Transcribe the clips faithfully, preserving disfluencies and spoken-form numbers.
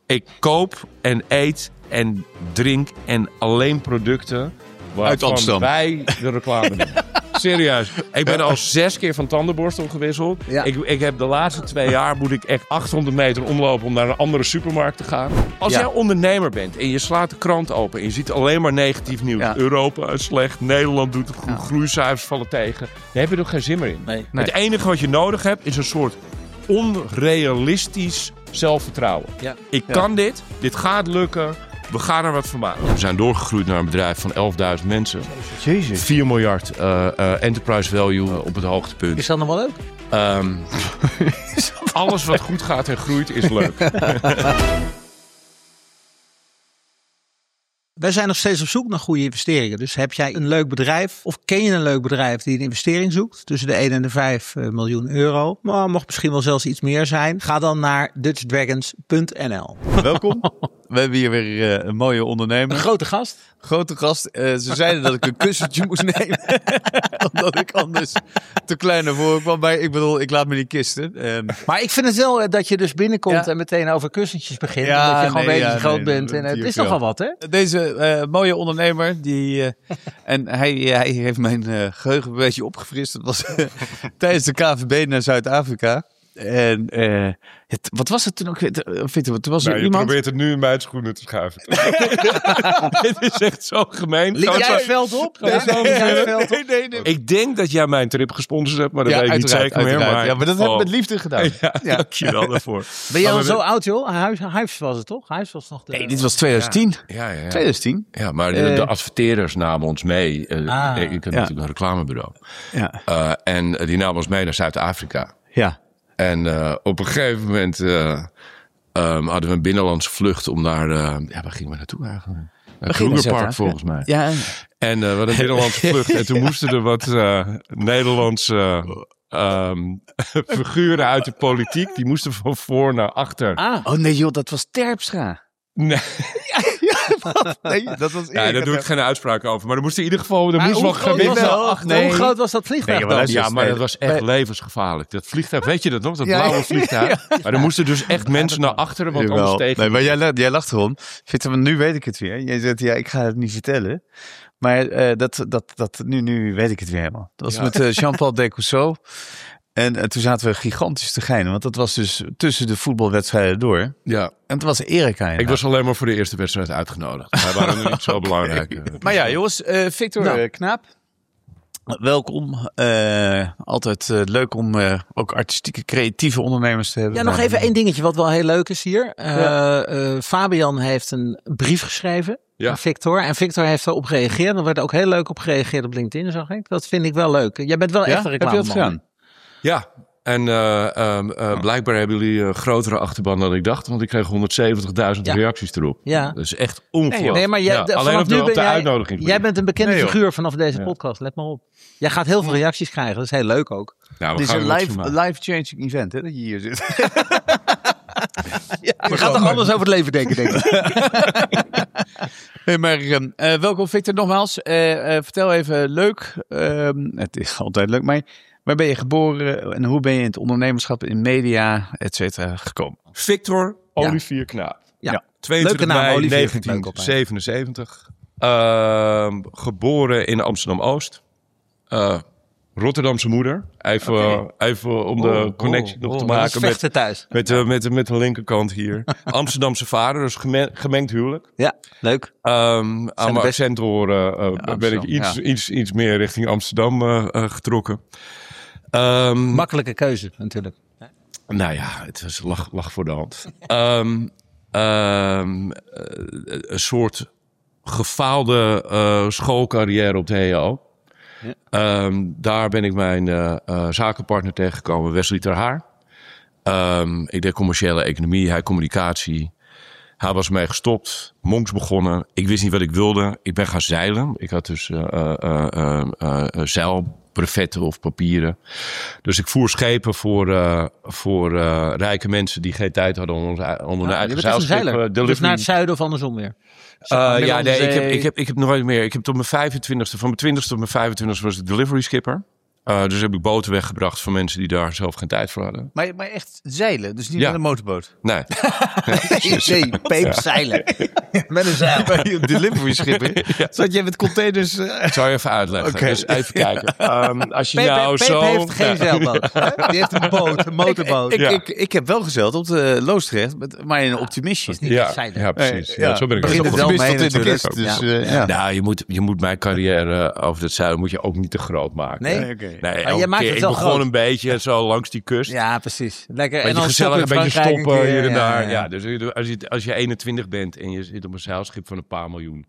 Ik koop en eet en drink en alleen producten waarvan wij de reclame doen. Serieus. Ik ben al zes keer van tandenborstel gewisseld. Ja. Ik, ik heb de laatste twee jaar moet ik echt achthonderd meter omlopen om naar een andere supermarkt te gaan. Als ja. jij ondernemer bent en je slaat de krant open en je ziet alleen maar negatief nieuws. Ja. Europa is slecht, Nederland doet het goed, ja. groeicijfers vallen tegen. Daar heb je er geen zin meer in. Nee. Nee. Het enige wat je nodig hebt is een soort onrealistisch zelfvertrouwen. Ja. Ik ja. kan dit, dit gaat lukken. We gaan er wat van maken. We zijn doorgegroeid naar een bedrijf van elfduizend mensen. Jezus. vier miljard uh, uh, enterprise value uh, op het hoogtepunt. Is dat nog wel leuk? Um, alles wat goed gaat en groeit is leuk. Wij zijn nog steeds op zoek naar goede investeringen. Dus heb jij een leuk bedrijf of ken je een leuk bedrijf die een investering zoekt tussen de één en de vijf miljoen euro, maar mocht misschien wel zelfs iets meer zijn, ga dan naar dutch dragons punt n l. Welkom. We hebben hier weer uh, een mooie ondernemer. Een grote gast. Grote gast. Uh, ze zeiden dat ik een kussentje moest nemen. Omdat ik anders te klein naar voren kwam. Maar ik bedoel, ik laat me niet kisten. Um, maar ik vind het wel dat je dus binnenkomt ja. en meteen over kussentjes begint. Ja, omdat je gewoon nee, weet dat ja, je groot nee, bent. En het is nogal wat, hè? Deze uh, mooie ondernemer. Die, uh, en hij, hij heeft mijn uh, geheugen een beetje opgefrist. Dat was uh, tijdens de K V B naar Zuid-Afrika. En uh, het, wat was het toen ook? Victor, toen was er nou, iemand... Je probeert het nu in mijn schoenen te schuiven. Dit is echt zo gemeen. Liet jij het veld op? Nee, nee, nee, nee, nee, nee, nee. Ik denk dat jij mijn trip gesponsord hebt, maar dat ja, weet ik niet zeker meer. Maar... Ja, maar dat oh. heb ik met liefde gedaan. Ja, ja. Dank je wel daarvoor. Ben je al zo oud, joh? Huis, huis was het toch? Huis was nog de... Nee, dit was twintig tien. Ja, ja, ja. twintig tien. Ja, maar de, de adverteerders namen ons mee. Uh, ah. Ik heb ja. natuurlijk een reclamebureau. Ja. Uh, en die namen ons mee naar Zuid-Afrika. Ja. En uh, op een gegeven moment uh, um, hadden we een binnenlandse vlucht om naar... Uh, ja, waar gingen we naartoe eigenlijk? Naar Krugerpark volgens mij. Ja. En uh, we hadden een binnenlandse vlucht. En toen moesten er wat uh, Nederlandse uh, um, figuren uit de politiek. Die moesten van voor naar achter. Ah. Oh nee joh, dat was Terpstra. Nee. Ja, nee, dat was ja, daar doe ik geen uitspraak over. Maar er moest in ieder geval... Er moest wel gewicht achter. Nee. Hoe groot was dat vliegtuig nee, dan? Ja, maar dat was echt nee. levensgevaarlijk. Dat vliegtuig, weet je dat nog? Dat ja, blauwe vliegtuig. Ja. Maar er moesten dus echt mensen naar achteren, want anders tegen... Nee, maar jij, jij lacht erom. Victor, nu weet ik het weer. Jij zegt, ja, ik ga het niet vertellen. Maar uh, dat, dat, dat, nu, nu weet ik het weer helemaal. Dat was ja. met uh, Jean-Paul Descousseaux. En uh, toen zaten we gigantisch te geinen. Want dat was dus tussen de voetbalwedstrijden door. Ja. En het was Erika. Ik was alleen maar voor de eerste wedstrijd uitgenodigd. Wij waren niet zo belangrijk. Uh, maar ja, jongens. Uh, Victor nou. uh, Knaap. Welkom. Uh, altijd uh, leuk om uh, ook artistieke, creatieve ondernemers te hebben. Ja, nog even één dingetje wat wel heel leuk is hier. Uh, ja. uh, Fabian heeft een brief geschreven. Ja. Victor. En Victor heeft erop gereageerd. Er werd ook heel leuk op gereageerd op LinkedIn, zag ik. Dat vind ik wel leuk. Jij bent wel ja? echt een reclameman. Heb je dat gedaan? Ja, en uh, um, uh, blijkbaar hebben jullie een grotere achterban dan ik dacht. Want ik kreeg honderdzeventigduizend ja. reacties erop. Ja. Dat is echt ongelooflijk. Nee, maar jij, ja, de, alleen op de, nu op de jij, uitnodiging. Jij bent een bekende nee, figuur vanaf deze ja. podcast. Let maar op. Jij gaat heel veel reacties krijgen. Dat is heel leuk ook. Ja, Dit is een life, life-changing event, hè, dat je hier zit. ja, je gaat toch anders over het leven denken, denk ik. Hey, maar uh, welkom Victor nogmaals. Uh, uh, vertel even, leuk. Uh, het is altijd leuk, maar waar ben je geboren en hoe ben je in het ondernemerschap, in media, et cetera, gekomen? Victor Olivier ja. Knaap. Ja. Ja. tweeëntwintig mei negentien zevenenzeventig. Uh, geboren in Amsterdam-Oost. Uh, Rotterdamse moeder. Even, okay. even om de oh, connectie oh, nog oh, te maken met, met, de, met, de, met de linkerkant hier. Amsterdamse vader, dus gemeng, gemengd huwelijk. Ja, leuk. Um, aan mijn accent horen uh, ja, ben ik iets, ja. iets, iets meer richting Amsterdam uh, uh, getrokken. Um, Makkelijke keuze natuurlijk. Nou ja, het is lach, lach voor de hand. um, um, een soort gefaalde uh, schoolcarrière op de H O. Ja. Um, daar ben ik mijn uh, uh, zakenpartner tegengekomen, Wesley ter Haar. Um, ik deed commerciële economie, hij communicatie. Hij was mee gestopt, Monks begonnen. Ik wist niet wat ik wilde. Ik ben gaan zeilen. Ik had dus uh, uh, uh, uh, uh, zeilbrevetten of papieren. Dus ik voer schepen voor, uh, voor uh, rijke mensen die geen tijd hadden om, ons, om hun ja, eigen zeilschip. Dus naar het zuiden of andersom weer? Uh, ja, nee, ik heb, ik heb, ik heb nooit meer. Ik heb tot mijn vijfentwintigste, van mijn twintigste tot mijn vijfentwintigste was ik delivery skipper. Uh, dus heb ik boten weggebracht van mensen die daar zelf geen tijd voor hadden. Maar, maar echt zeilen, dus niet Ja. met een motorboot? Nee. Nee, peepzeilen. Met een zeil. Bij delivery schip, ja. Zodat je met containers... Uh... Ik zal je even uitleggen. Okay. Dus even kijken. Um, als je Peep, nou Peep zo... heeft geen zeilboot. Hè? Die heeft een boot, een motorboot. Ik, ik, Ja. ik, ik heb wel gezeild op de Loosdrecht, met- maar in een optimistje. niet Ja, zeilen. ja, precies. Ja. Ja, zo ben ik Begint ook het begonnen. wel mee tot in de natuurlijk. kist, Dus, ja. uh, ja. Nou, je moet, je moet mijn carrière over het zuiden moet je ook niet te groot maken. Nee? Nee, oké. Nee, Maar elke jij maakt keer, het ik wel begon groot. een beetje zo langs die kust. Ja, precies. Lekker. Beetje En dan gezellig, een stoppen in beetje Frankrijk stoppen een keer, hier en ja, daar. ja. Ja, dus als je, als je eenentwintig bent en je zit op een zeilschip van een paar miljoen.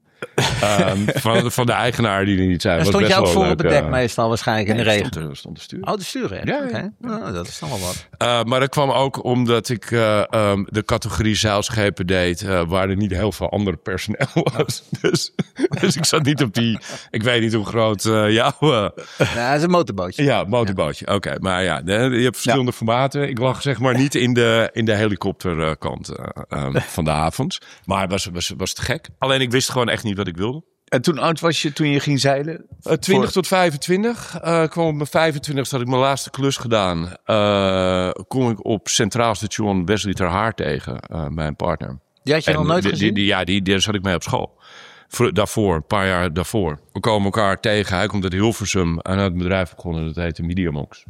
um, van, van de eigenaar die er niet zijn. En was stond best je ook wel voor leuk, op het dek uh, meestal waarschijnlijk in de nee, regen? Stond er, stond te sturen. Oh, de sturen. Echt? Ja, ja. Oké. Nou, dat is dan wel wat. Uh, maar dat kwam ook omdat ik uh, um, de categorie zeilschepen deed, uh, waar er niet heel veel ander personeel was. Dus, dus ik zat niet op die, ik weet niet hoe groot uh, jouw... Uh, Ja, dat is een motorbootje. ja, motorbootje. Oké, okay, maar ja, de, je hebt verschillende ja. formaten. Ik lag zeg maar niet in de, in de helikopterkant uh, um, van de havens. Maar was, was, was het gek. Alleen ik wist gewoon echt niet wat ik wilde. En toen oud was je toen je ging zeilen? Uh, twintig Voor... tot vijfentwintig. Uh, kwam op mijn vijfentwintigste had ik mijn laatste klus gedaan. Uh, kom ik op Centraal Station Wesley ter Haar tegen, uh, mijn partner. Die had je en nog nooit die, gezien? Die, die, ja, die, daar zat ik mee op school. Voor, daarvoor, een paar jaar daarvoor. We komen elkaar tegen. Hij komt uit Hilversum en had een bedrijf begonnen. Dat heette Media Monks.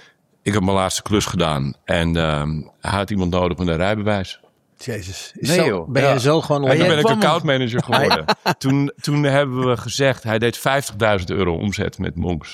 Ik heb mijn laatste klus gedaan. En uh, hij had iemand nodig met een rijbewijs. Jezus. Nee, zo, joh. ben je ja. zo gewoon... En toen ben ik kwam accountmanager geworden. toen, toen hebben we gezegd, hij deed vijftigduizend euro omzet met Monks.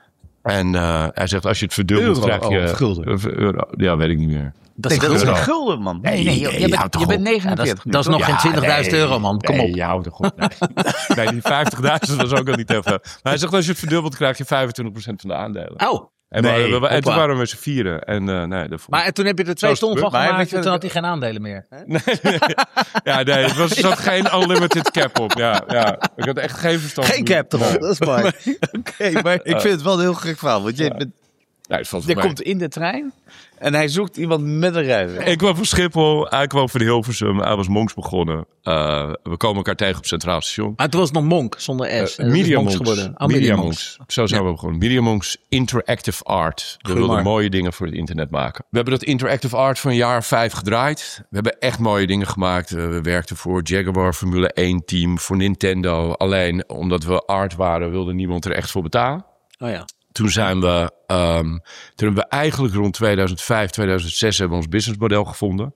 En uh, hij zegt, als je het verdubbelt, Euro, krijg je... oh, gulden. Uh, euro. Ja, weet ik niet meer. Dat is, Nee, dat is een gulden. gulden, man. Nee, nee, joh, je, je bent, houdt toch je bent op. negenenveertig. Ja, dat, dat is nog geen twintigduizend nee, euro, man. Kom nee, op. je houdt toch op. Nee, nee die vijftigduizend was ook al niet heel veel. Maar hij zegt, als je het verdubbelt, krijg je vijfentwintig procent van de aandelen. Oh. En, Nee, we, we, en toen hoppa. waren we met z'n vieren. En, uh, nee, dat vond Maar en toen heb je er twee Zo is het ton van gebeurd. Maar gemaakt heb en je- toen had hij geen aandelen meer. Hè? Nee, nee. Ja, nee, het was, er zat geen unlimited cap op. Ja, ja. Ik had echt geen verstand. Geen cap erop, dat is mooi. Oké, maar ik vind het wel een heel gek verhaal. Want je, Ja. bent- Nee, het valt je voor mij. komt in de trein en hij zoekt iemand met een rijbewijs. Ik kwam van Schiphol, hij kwam van Hilversum, hij was Monks begonnen. Uh, we komen elkaar tegen op Centraal Station. Maar toen was het nog Monk, zonder S. Uh, En dat is Media Monks Monks. geworden. Oh, Media Media Monks. Zo zijn we begonnen. Media Monks Interactive Art. We wilden Goedemorgen. mooie dingen voor het internet maken. We hebben dat Interactive Art voor een jaar of vijf gedraaid. We hebben echt mooie dingen gemaakt. Uh, we werkten voor Jaguar Formule één team, voor Nintendo. Alleen omdat we art waren, wilde niemand er echt voor betalen. Oh ja. Toen zijn we, um, toen hebben we eigenlijk rond tweeduizend vijf, tweeduizend zes hebben we ons businessmodel gevonden.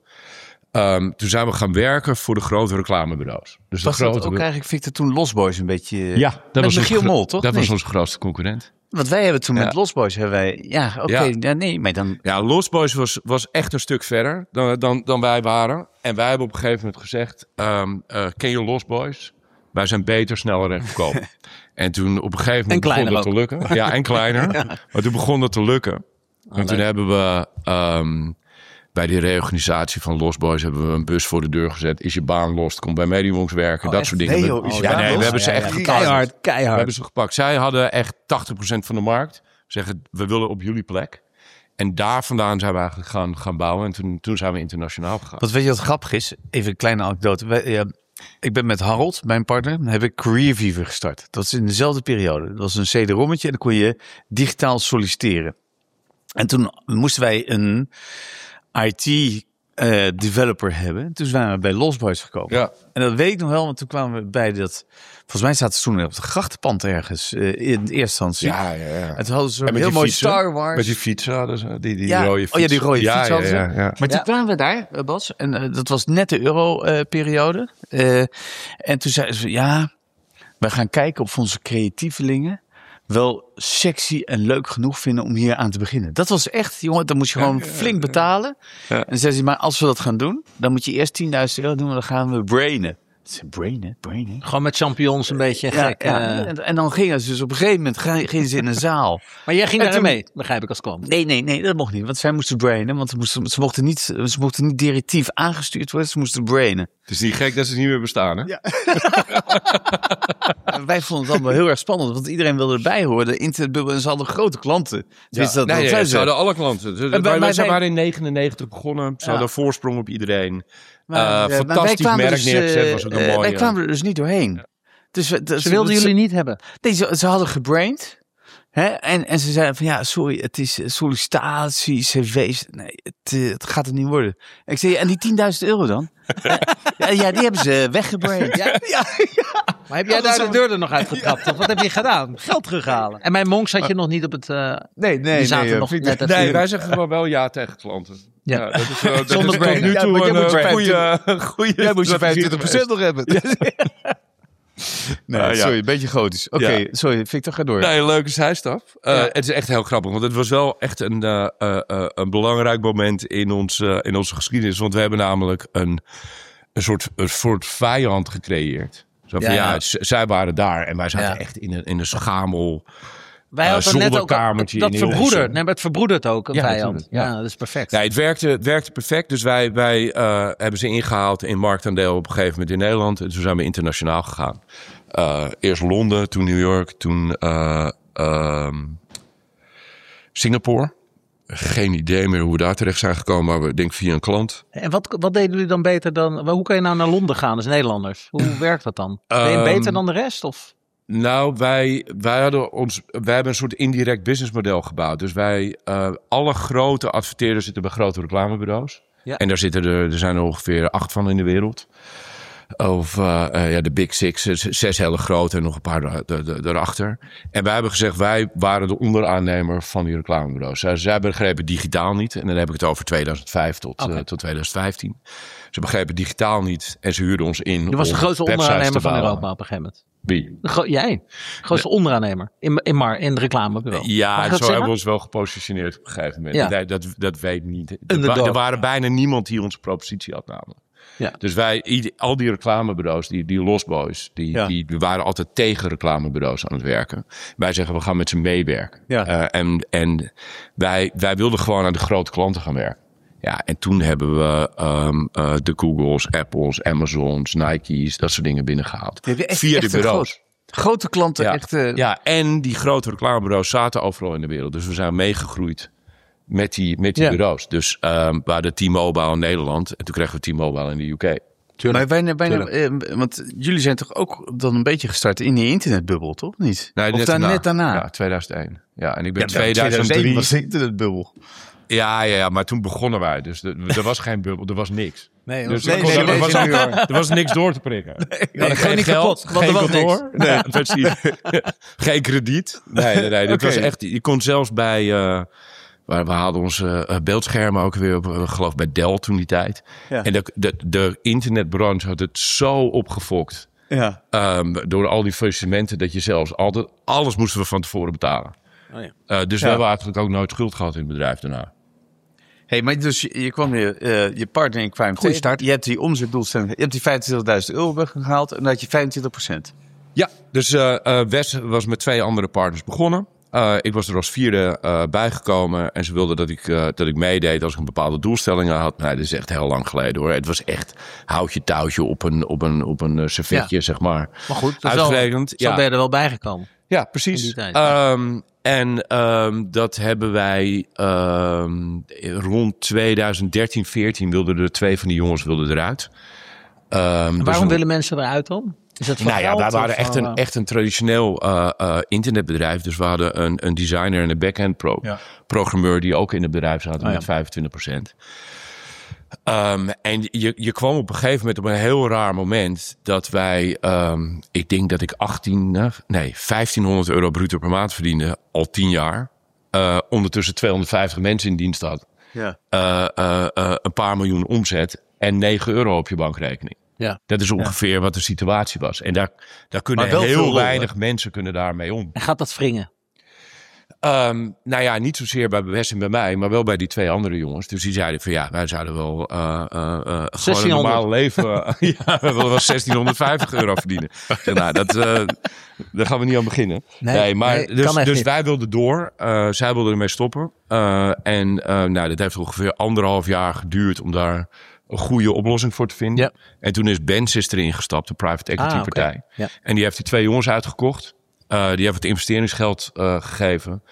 Um, toen zijn we gaan werken voor de grote reclamebureaus. Dus Was de grote dat ook eigenlijk, Victor, toen Lost Boys een beetje... Ja, dat met was Michiel onze, Mol, toch? Dat Nee. was onze grootste concurrent. Want wij hebben toen Ja. met Lost Boys, hebben wij... Ja, oké, Ja. ja, nee, maar dan... Ja, Lost Boys was, was echt een stuk verder dan, dan, dan wij waren. En wij hebben op een gegeven moment gezegd, um, uh, ken je Lost Boys? Wij zijn beter, sneller en goedkoper. En toen op een gegeven moment begon kleiner dat te lukken. Ja, en kleiner. Ja. Maar toen begon dat te lukken. En leuk. toen hebben we um, bij die reorganisatie van Lost Boys hebben we een bus voor de deur gezet. Is je baan los? Kom bij Media Monks werken. Oh, dat echt? soort dingen. Nee, joh, is je ja, baan nee, los? we hebben ze Ja, ja, echt ja. getarget. Keihard, We keihard. hebben ze gepakt. Zij hadden echt tachtig procent van de markt. Zeggen, we willen op jullie plek. En daar vandaan zijn we eigenlijk gaan, gaan bouwen. En toen, toen zijn we internationaal gegaan. Wat weet je wat grappig is? Even een kleine anekdote. Wij, ja, ik ben met Harold, mijn partner, dan heb ik Career Fever gestart. Dat is in dezelfde periode. Dat was een C D-rommetje en dan kon je digitaal solliciteren. En toen moesten wij een I T uh, developer hebben. Toen waren we bij Lost Boys gekomen. Ja. En dat weet ik nog wel, want toen kwamen we bij dat... Volgens mij zaten ze toen op het grachtenpand ergens uh, in eerste instantie. Ja, ja, ja. En toen hadden ze En een met heel die mooi fietsen? Star Wars. Met die fietsen hadden ze, die, die Ja. rode Oh fiets. ja, die rode ja, fiets hadden ze. ja, ja, ja. Maar toen Ja. kwamen we daar, uh, Bas, en uh, dat was net de euro-periode. Uh, en toen zeiden ze, ja, wij gaan kijken of onze creatievelingen wel sexy en leuk genoeg vinden om hier aan te beginnen. Dat was echt, jongen, dan moest je gewoon Ja, ja, flink ja. betalen. Ja. En dan zei ze, maar als we dat gaan doen, dan moet je eerst tienduizend euro doen, en dan gaan we brainen. Ik zei, brainen, brainen? Gewoon met champignons een beetje Ja, gek. ja. eh. En, en dan gingen ze dus op een gegeven moment ga- gingen ze in een zaal. Maar jij ging En daar toen- mee, begrijp ik als klant. Nee, nee, nee, dat mocht niet. Want zij moesten brainen. Want ze moesten, ze mochten, niet, ze mochten niet directief aangestuurd worden. Ze moesten brainen. Het is niet gek dat ze niet meer bestaan, hè? Ja. En wij vonden het allemaal heel erg spannend. Want iedereen wilde erbij horen. De internetbubbel, en ze hadden grote klanten. Dus dat, nee, dat nee, zei ze ze. hadden alle klanten. Ze, bij- wij, bij- zij wij- waren in negenennegentig begonnen. Ze Ja. hadden voorsprong op iedereen. Maar, Uh, eh, maar wij fantastisch kwamen merk dus, neergezet, eh, was ook een eh, mooie. Wij kwamen er dus niet doorheen. Dus, we- dus, Ze wilden ze- jullie niet hebben. Nee, ze, ze hadden gebraind. Hè? En, en ze zeiden van ja, sorry, het is sollicitatie, cv's. Nee, het, uh, het gaat het niet worden. En ik zei, en die tienduizend euro dan? ja, ja, die hebben ze weggebracht. Ja, ja, ja. Maar heb jij daar de deur er nog uitgetrapt? Of wat heb je gedaan? Geld terughalen. En mijn monks had je nog niet op het... Uh, nee, nee, die zaten nee. nog nee, net nee wij zeggen gewoon wel ja tegen klanten. Ja, ja dat is, uh, dat zonder is brain. tot nu Ja, toe maar jij moet een vijfentwintig goede, goede Jij moet je vijfentwintig procent nog hebben. nee, uh, ja. sorry, een beetje gotisch. Oké, okay, ja. sorry, Victor, ga door. Nee, leuke zijstap. Uh, ja. Het is echt heel grappig, want het was wel echt een, uh, uh, uh, een belangrijk moment in, ons, uh, in onze geschiedenis. Want we hebben namelijk een, een, soort, een soort vijand gecreëerd. Zo van, ja, ja. ja z- zij waren daar en wij zaten ja. echt in een, in een schamel... Wij uh, hadden net ook dat verbroederd. Nee, maar het verbroedert ook een ja, vijand. Ja. ja, dat is perfect. Ja, het werkte, het werkte perfect. Dus wij, wij uh, hebben ze ingehaald in marktaandeel op een gegeven moment in Nederland. En toen zijn we internationaal gegaan. Uh, eerst Londen, toen New York, toen uh, uh, Singapore. Geen idee meer hoe we daar terecht zijn gekomen, maar we denk via een klant. En wat, wat deden jullie dan beter dan... Hoe kan je nou naar Londen gaan als Nederlanders? Hoe werkt dat dan? Ben je um, beter dan de rest? Of... Nou, wij, wij, hadden ons, wij hebben een soort indirect businessmodel gebouwd. Dus wij, uh, alle grote adverteerders zitten bij grote reclamebureaus. Ja. En daar zitten er, er zijn er ongeveer acht van in de wereld. Of uh, uh, ja, de Big Six, zes hele grote en nog een paar de, de, de, erachter. En wij hebben gezegd, wij waren de onderaannemer van die reclamebureaus. Zij, zij begrepen digitaal niet. En dan heb ik het over tweeduizend vijf tot, okay. uh, tot tweeduizend vijftien. Ze begrepen digitaal niet en ze huurden ons in. Je was de grootste onderaannemer van Europa op een gegeven moment. Wie? Gro- jij, grootste nee. onderaannemer in, in, Mar, in de reclamebureau. Ja, zo zeggen? hebben we ons wel gepositioneerd op een gegeven moment. Ja. Dat, dat, dat weet niet. Er, wa- er waren bijna niemand die onze propositie had namelijk. Ja. Dus wij, al die reclamebureaus, die, die losboys, die, ja. die, die waren altijd tegen reclamebureaus aan het werken. Wij zeggen, we gaan met ze meewerken. Ja. Uh, en en wij, wij wilden gewoon aan de grote klanten gaan werken. Ja, en toen hebben we um, uh, de Googles, Apples, Amazons, Nike's, dat soort dingen binnengehaald. Heb je echt, via echt de bureaus. Groot, grote klanten, ja. echt... Uh... Ja, en die grote reclamebureaus zaten overal in de wereld. Dus we zijn meegegroeid met die, met die ja. bureaus. Dus um, we hadden T-Mobile in Nederland en toen kregen we T-Mobile in de U K. Tuurlijk. Maar bijna, bijna, eh, want jullie zijn toch ook dan een beetje gestart in die internetbubbel, toch? Niet? Nee, of net daar daarna. net daarna? Ja, tweeduizend één. Ja, en ik ben ja, tweeduizend drie... was de internetbubbel. Ja, ja, ja, maar toen begonnen wij. Dus er, er was geen bubbel, er was niks. Nee, dus nee, er, nee, was, nee, er, was, nee, er, er was niks door te prikken. Nee, nee, nee, geen niet geld, kapot, geen kantoor, nee, precies. Geen krediet. Nee, nee, nee. Dit okay. was echt. Je kon zelfs bij. Uh, we, we hadden onze uh, beeldschermen ook weer op, uh, geloof bij Dell toen die tijd. Ja. En de, de, de internetbranche had het zo opgefokt. Ja. Um, door al die faillissementen dat je zelfs altijd alles moesten we van tevoren betalen. Oh ja. uh, dus ja. we hebben eigenlijk ook nooit schuld gehad in het bedrijf daarna. Hey, maar dus je, je kwam weer, uh, je partner in kwam Goeie start. Je hebt die omzetdoelstelling, je hebt die vijfentwintigduizend euro weggehaald en dan had je vijfentwintig procent. Ja, dus uh, uh, Wes was met twee andere partners begonnen. Uh, ik was er als vierde uh, bijgekomen en ze wilden dat ik, uh, dat ik meedeed als ik een bepaalde doelstellingen had. Nee, dat is echt heel lang geleden hoor. Het was echt houtje touwtje op een, op een, op een servetje, ja. zeg maar. Maar goed, uitgerekend. Zo ja. ben je er wel bijgekomen. Ja, precies. Um, en um, dat hebben wij um, rond tweeduizend dertien, veertien wilden er twee van die jongens wilden eruit. Um, waarom dus willen mensen eruit dan? Is dat nou ja, wij waren echt een, echt een traditioneel uh, uh, internetbedrijf. Dus we hadden een, een designer en een back-end pro, ja. programmeur die ook in het bedrijf zaten oh, met ja. vijfentwintig procent. Um, en je, je kwam op een gegeven moment op een heel raar moment dat wij, um, ik denk dat ik achttien, nee, vijftienhonderd euro bruto per maand verdiende, al tien jaar. Uh, ondertussen tweehonderdvijftig mensen in dienst had. Ja. Uh, uh, uh, een paar miljoen omzet en negen euro op je bankrekening. Ja. Dat is ongeveer ja. wat de situatie was. En daar, daar kunnen heel weinig lol, mensen kunnen daarmee om. En gaat dat wringen? Um, nou ja, niet zozeer bij Wes en bij mij, maar wel bij die twee andere jongens. Dus die zeiden van ja, wij zouden wel uh, uh, uh, gewoon een normaal leven. Uh, ja, we willen wel zestienhonderdvijftig euro verdienen. Zeg, nou, dat, uh, daar gaan we niet aan beginnen. Nee, nee maar nee, dus, dus wij wilden door. Uh, zij wilden ermee stoppen. Uh, en uh, nou, dat heeft ongeveer anderhalf jaar geduurd om daar een goede oplossing voor te vinden. Ja. En toen is Bensys erin gestapt, de private equity ah, partij. Okay. Ja. En die heeft die twee jongens uitgekocht. Uh, die heeft het investeringsgeld uh, gegeven.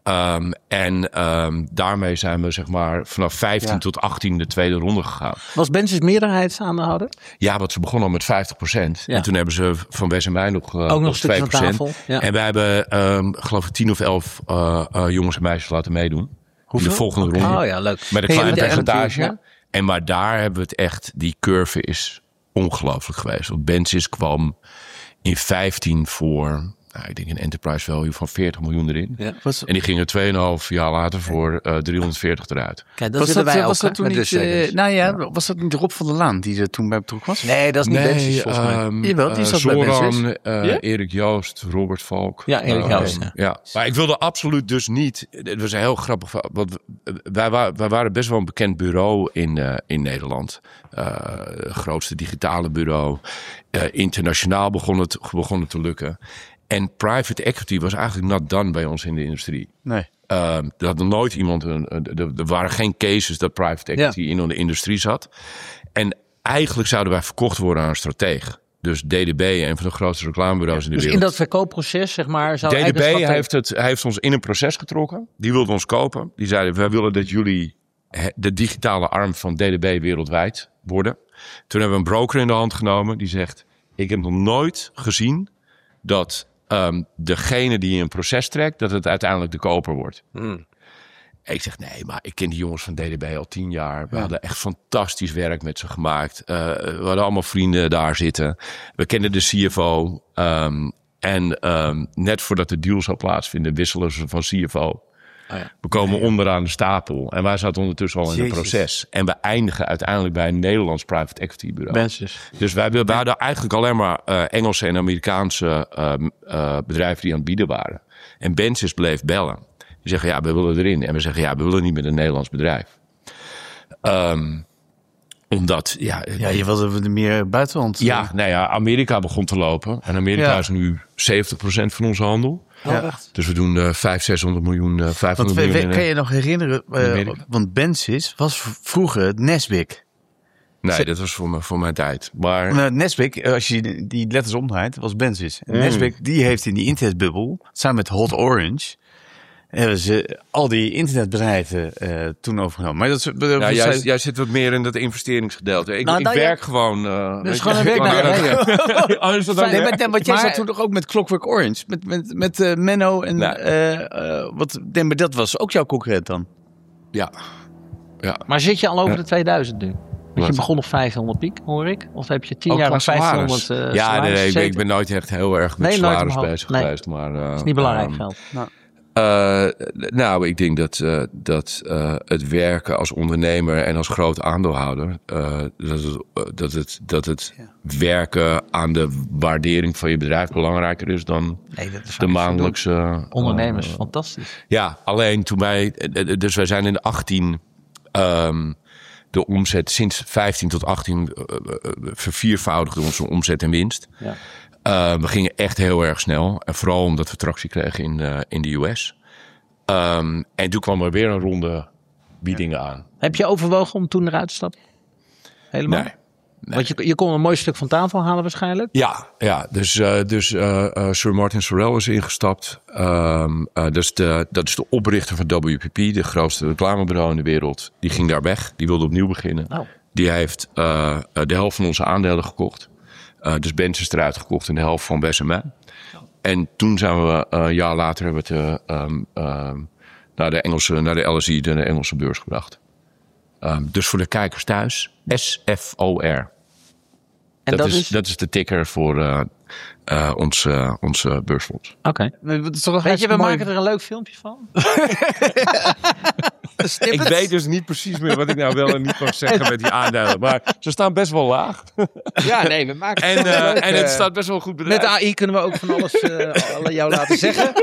Um, en um, daarmee zijn we zeg maar vanaf vijftien ja. tot achttien de tweede ronde gegaan. Was Bensis meerderheidsaandeelhouder? Ja, want ze begonnen al met vijftig procent. Ja. En toen hebben ze van Wes en mij nog, uh, ook nog twee procent. Ja. En wij hebben um, geloof ik tien of elf uh, uh, jongens en meisjes laten meedoen. Hoeveel? In de volgende okay. ronde. Oh ja, leuk. Met een klein hey, percentage. Ja. En maar daar hebben we het echt, die curve is ongelooflijk geweest. Want Bensis kwam in vijftien voor... Nou, ik denk een enterprise value van veertig miljoen erin. Ja. Was... En die gingen twee en een half jaar later voor uh, driehonderdveertig eruit. Kijk, dat was dat, wij was ook, dat toen niet, uh, nou ja, ja, was dat niet Rob van der Laan die er toen bij betrokken was? Nee, dat is niet nee, Bensis volgens mij. Um, Jawel, die zat Zoran, bij Bensis. Uh, ja? Erik Joost, Robert Valk. Ja, Erik Joost. Uh, ja. ja. Maar ik wilde absoluut dus niet... Het was een heel grappig... Want wij, wij waren best wel een bekend bureau in, uh, in Nederland. Uh, het grootste digitale bureau. Uh, internationaal begon het, begon het te lukken. En private equity was eigenlijk not done bij ons in de industrie. Nee. Uh, er had nog nooit iemand... Een, er, er waren geen cases dat private equity ja. in de industrie zat. En eigenlijk zouden wij verkocht worden aan een strateeg. Dus D D B, een van de grootste reclamebureaus ja. in de dus wereld. Dus in dat verkoopproces, zeg maar... Zou D D B heeft, het, heeft ons in een proces getrokken. Die wilde ons kopen. Die zeiden, wij willen dat jullie de digitale arm van D D B wereldwijd worden. Toen hebben we een broker in de hand genomen. Die zegt, ik heb nog nooit gezien dat... Um, degene die een proces trekt, dat het uiteindelijk de koper wordt. Hmm. En ik zeg, nee, maar ik ken die jongens van D D B al tien jaar. We ja. hadden echt fantastisch werk met ze gemaakt. Uh, we hadden allemaal vrienden daar zitten. We kenden de C F O. Um, en um, net voordat de deal zou plaatsvinden, wisselen ze van C F O. Oh ja. We komen ja, ja. onderaan de stapel. En wij zaten ondertussen al in Jezus. het proces. En we eindigen uiteindelijk bij een Nederlands private equity bureau. Bensis. Dus wij, wij hadden eigenlijk alleen maar uh, Engelse en Amerikaanse uh, uh, bedrijven die aan het bieden waren. En Bensis bleef bellen. Die zeggen, ja, we willen erin. En we zeggen, ja, we willen niet met een Nederlands bedrijf. Um, omdat, ja... Ja, je wilde meer buitenland. Ja, nou ja, Amerika begon te lopen. En Amerika ja. is nu zeventig procent van onze handel. Ja. Dus we doen uh, vijfhonderd, zeshonderd miljoen, uh, vijfhonderd want, miljoen. Kan je nog herinneren, uh, want Bensis was v- vroeger het Nesbic. Nee, Z- dat was voor, me, voor mijn tijd. Maar uh, Nesbic, als je die letters omdraait, was Bensis. En mm. Nesbic, die heeft in die internetbubbel, samen met Hot Orange, hebben ze al die internetbedrijven uh, toen overgenomen. Maar dat is, uh, ja, jij, jij zit wat meer in dat investeringsgedeelte. Ik, nou, ik werk je... gewoon... Uh, dat is gewoon een werk. Oh, is dat dan nee, maar, want jij maar... zat toen toch ook met Clockwork Orange? Met, met, met uh, Menno en... Nee. Uh, uh, wat, nee, maar dat was ook jouw concurrent dan? Ja. ja. Maar zit je al over ja. de tweeduizend nu? Want je begon op vijfhonderd piek, hoor ik? Of heb je tien ook jaar op vijfhonderd uh, Ja, nee, nee ik, ben, ik ben nooit echt heel erg met nee, salaris bezig nee. geweest. Maar, uh, dat is niet belangrijk um, geld. Nou. Uh, nou, ik denk dat, uh, dat uh, het werken als ondernemer en als groot aandeelhouder... Uh, dat, het, uh, dat, het, dat het ja. werken aan de waardering van je bedrijf belangrijker is dan nee, dat is de maandelijkse... Uh, Ondernemers, uh, fantastisch. Ja, alleen toen wij... Dus wij zijn in de achttien... Um, de omzet sinds vijftien tot achttien uh, uh, verviervoudigde onze omzet en winst. Ja. Uh, we gingen echt heel erg snel. En vooral omdat we tractie kregen in, uh, in de U S. Um, en toen kwam er weer een ronde biedingen ja. aan. Heb je overwogen om toen eruit te stappen? Helemaal? Nee. Nee. Want je, je kon een mooi stuk van tafel halen waarschijnlijk. Ja, ja. dus, uh, dus uh, uh, Sir Martin Sorrell is ingestapt. Um, uh, dus de, dat is de oprichter van W P P, de grootste reclamebureau in de wereld. Die ging daar weg. Die wilde opnieuw beginnen. Oh. Die heeft uh, de helft van onze aandelen gekocht. Uh, dus Benz is eruit gekocht en de helft van Wes en mij. Oh. En toen zijn we uh, een jaar later hebben we het uh, um, um, naar de Engelse, naar de L S E, de Engelse beurs gebracht. Um, dus voor de kijkers thuis, S F O R. En dat, dat, is, is... dat is de ticker voor uh, uh, ons, uh, ons uh, beursfonds. Oké. Okay. Weet je, we mooi... maken er een leuk filmpje van. Ik weet dus niet precies meer wat ik nou wel en niet mag zeggen met die aandelen. Maar ze staan best wel laag. Ja, nee, we maken en, uh, leuk, en het staat best wel goed bedrijf. Met A I kunnen we ook van alles uh, jou laten zeggen.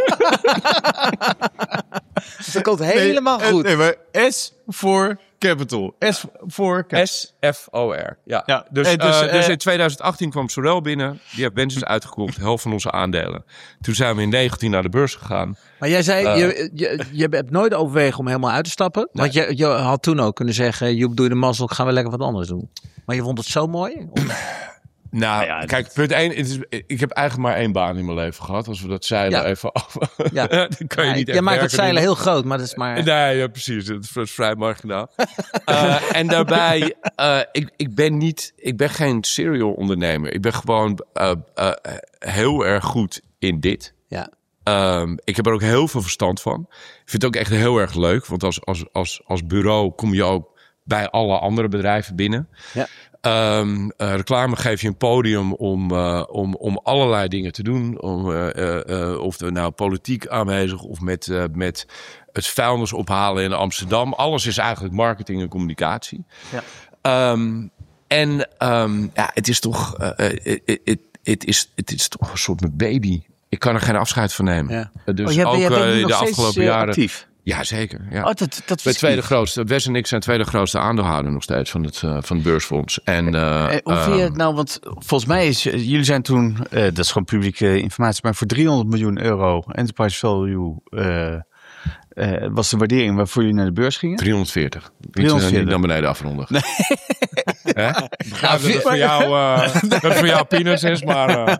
Dus dat komt helemaal nee, goed. Nee, maar S voor Capital. S voor S F O R. Ja. ja. Dus, hey, dus, uh, dus in twintig achttien kwam Sorrell binnen. Die heeft Bensis uitgekocht. De helft van onze aandelen. Toen zijn we in negentien naar de beurs gegaan. Maar jij zei, uh, je, je, je hebt nooit overwegen om helemaal uit te stappen. Nee. Want je, je had toen ook kunnen zeggen, Joep, doe je de mazzel, gaan we lekker wat anders doen. Maar je vond het zo mooi? Om... Nou, ja, kijk, dat... punt één. Het is, ik heb eigenlijk maar één baan in mijn leven gehad. Als we dat zeilen Ja. even over. Ja. Dan kan je Ja, niet jij echt maakt het werken zeilen doen. heel groot, maar dat is maar... Nee, ja, precies. Dat is, dat is vrij marginaal. uh, en daarbij, uh, ik, ik ben niet, ik ben geen serial ondernemer. Ik ben gewoon uh, uh, heel erg goed in dit. Ja. Um, ik heb er ook heel veel verstand van. Ik vind het ook echt heel erg leuk. Want als, als, als, als bureau kom je ook bij alle andere bedrijven binnen. Ja. Um, uh, reclame geeft je een podium om, uh, om, om allerlei dingen te doen. Om, uh, uh, uh, of er nou politiek aanwezig of met, uh, met het vuilnis ophalen in Amsterdam. Alles is eigenlijk marketing en communicatie. Ja. Um, en um, ja, het is toch, uh, het, het, het, is, het is toch een soort mijn baby. Ik kan er geen afscheid van nemen. Ja. Uh, dus oh, jij, ook jij bent uh, nu de nog steeds, afgelopen uh, jaren. actief? Ja, zeker. Ja. Oh, dat, dat Bij tweede grootste, Wes en ik zijn tweede grootste aandeelhouder nog steeds van het, uh, van het beursfonds. En, uh, Eh, hoe vind je het nou? Want volgens mij is jullie zijn toen, uh, dat is gewoon publieke informatie, maar voor driehonderd miljoen euro enterprise value uh, uh, was de waardering waarvoor jullie naar de beurs gingen. driehonderdveertig. Niet, driehonderdveertig. Uh, niet naar beneden afronden. Nee. Hè? Nou, dat het voor jou, uh, dat het voor jou peanuts is, maar... Uh...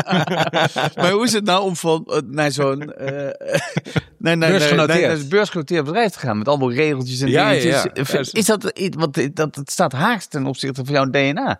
Maar hoe is het nou om van uh, naar zo'n uh, naar, naar, Beursgenoteerd. naar, naar het beursgenoteerd bedrijf te gaan met allemaal regeltjes en Ja, dingetjes? ja, ja. Is, is dat iets, want dat, dat staat haaks ten opzichte van jouw D N A?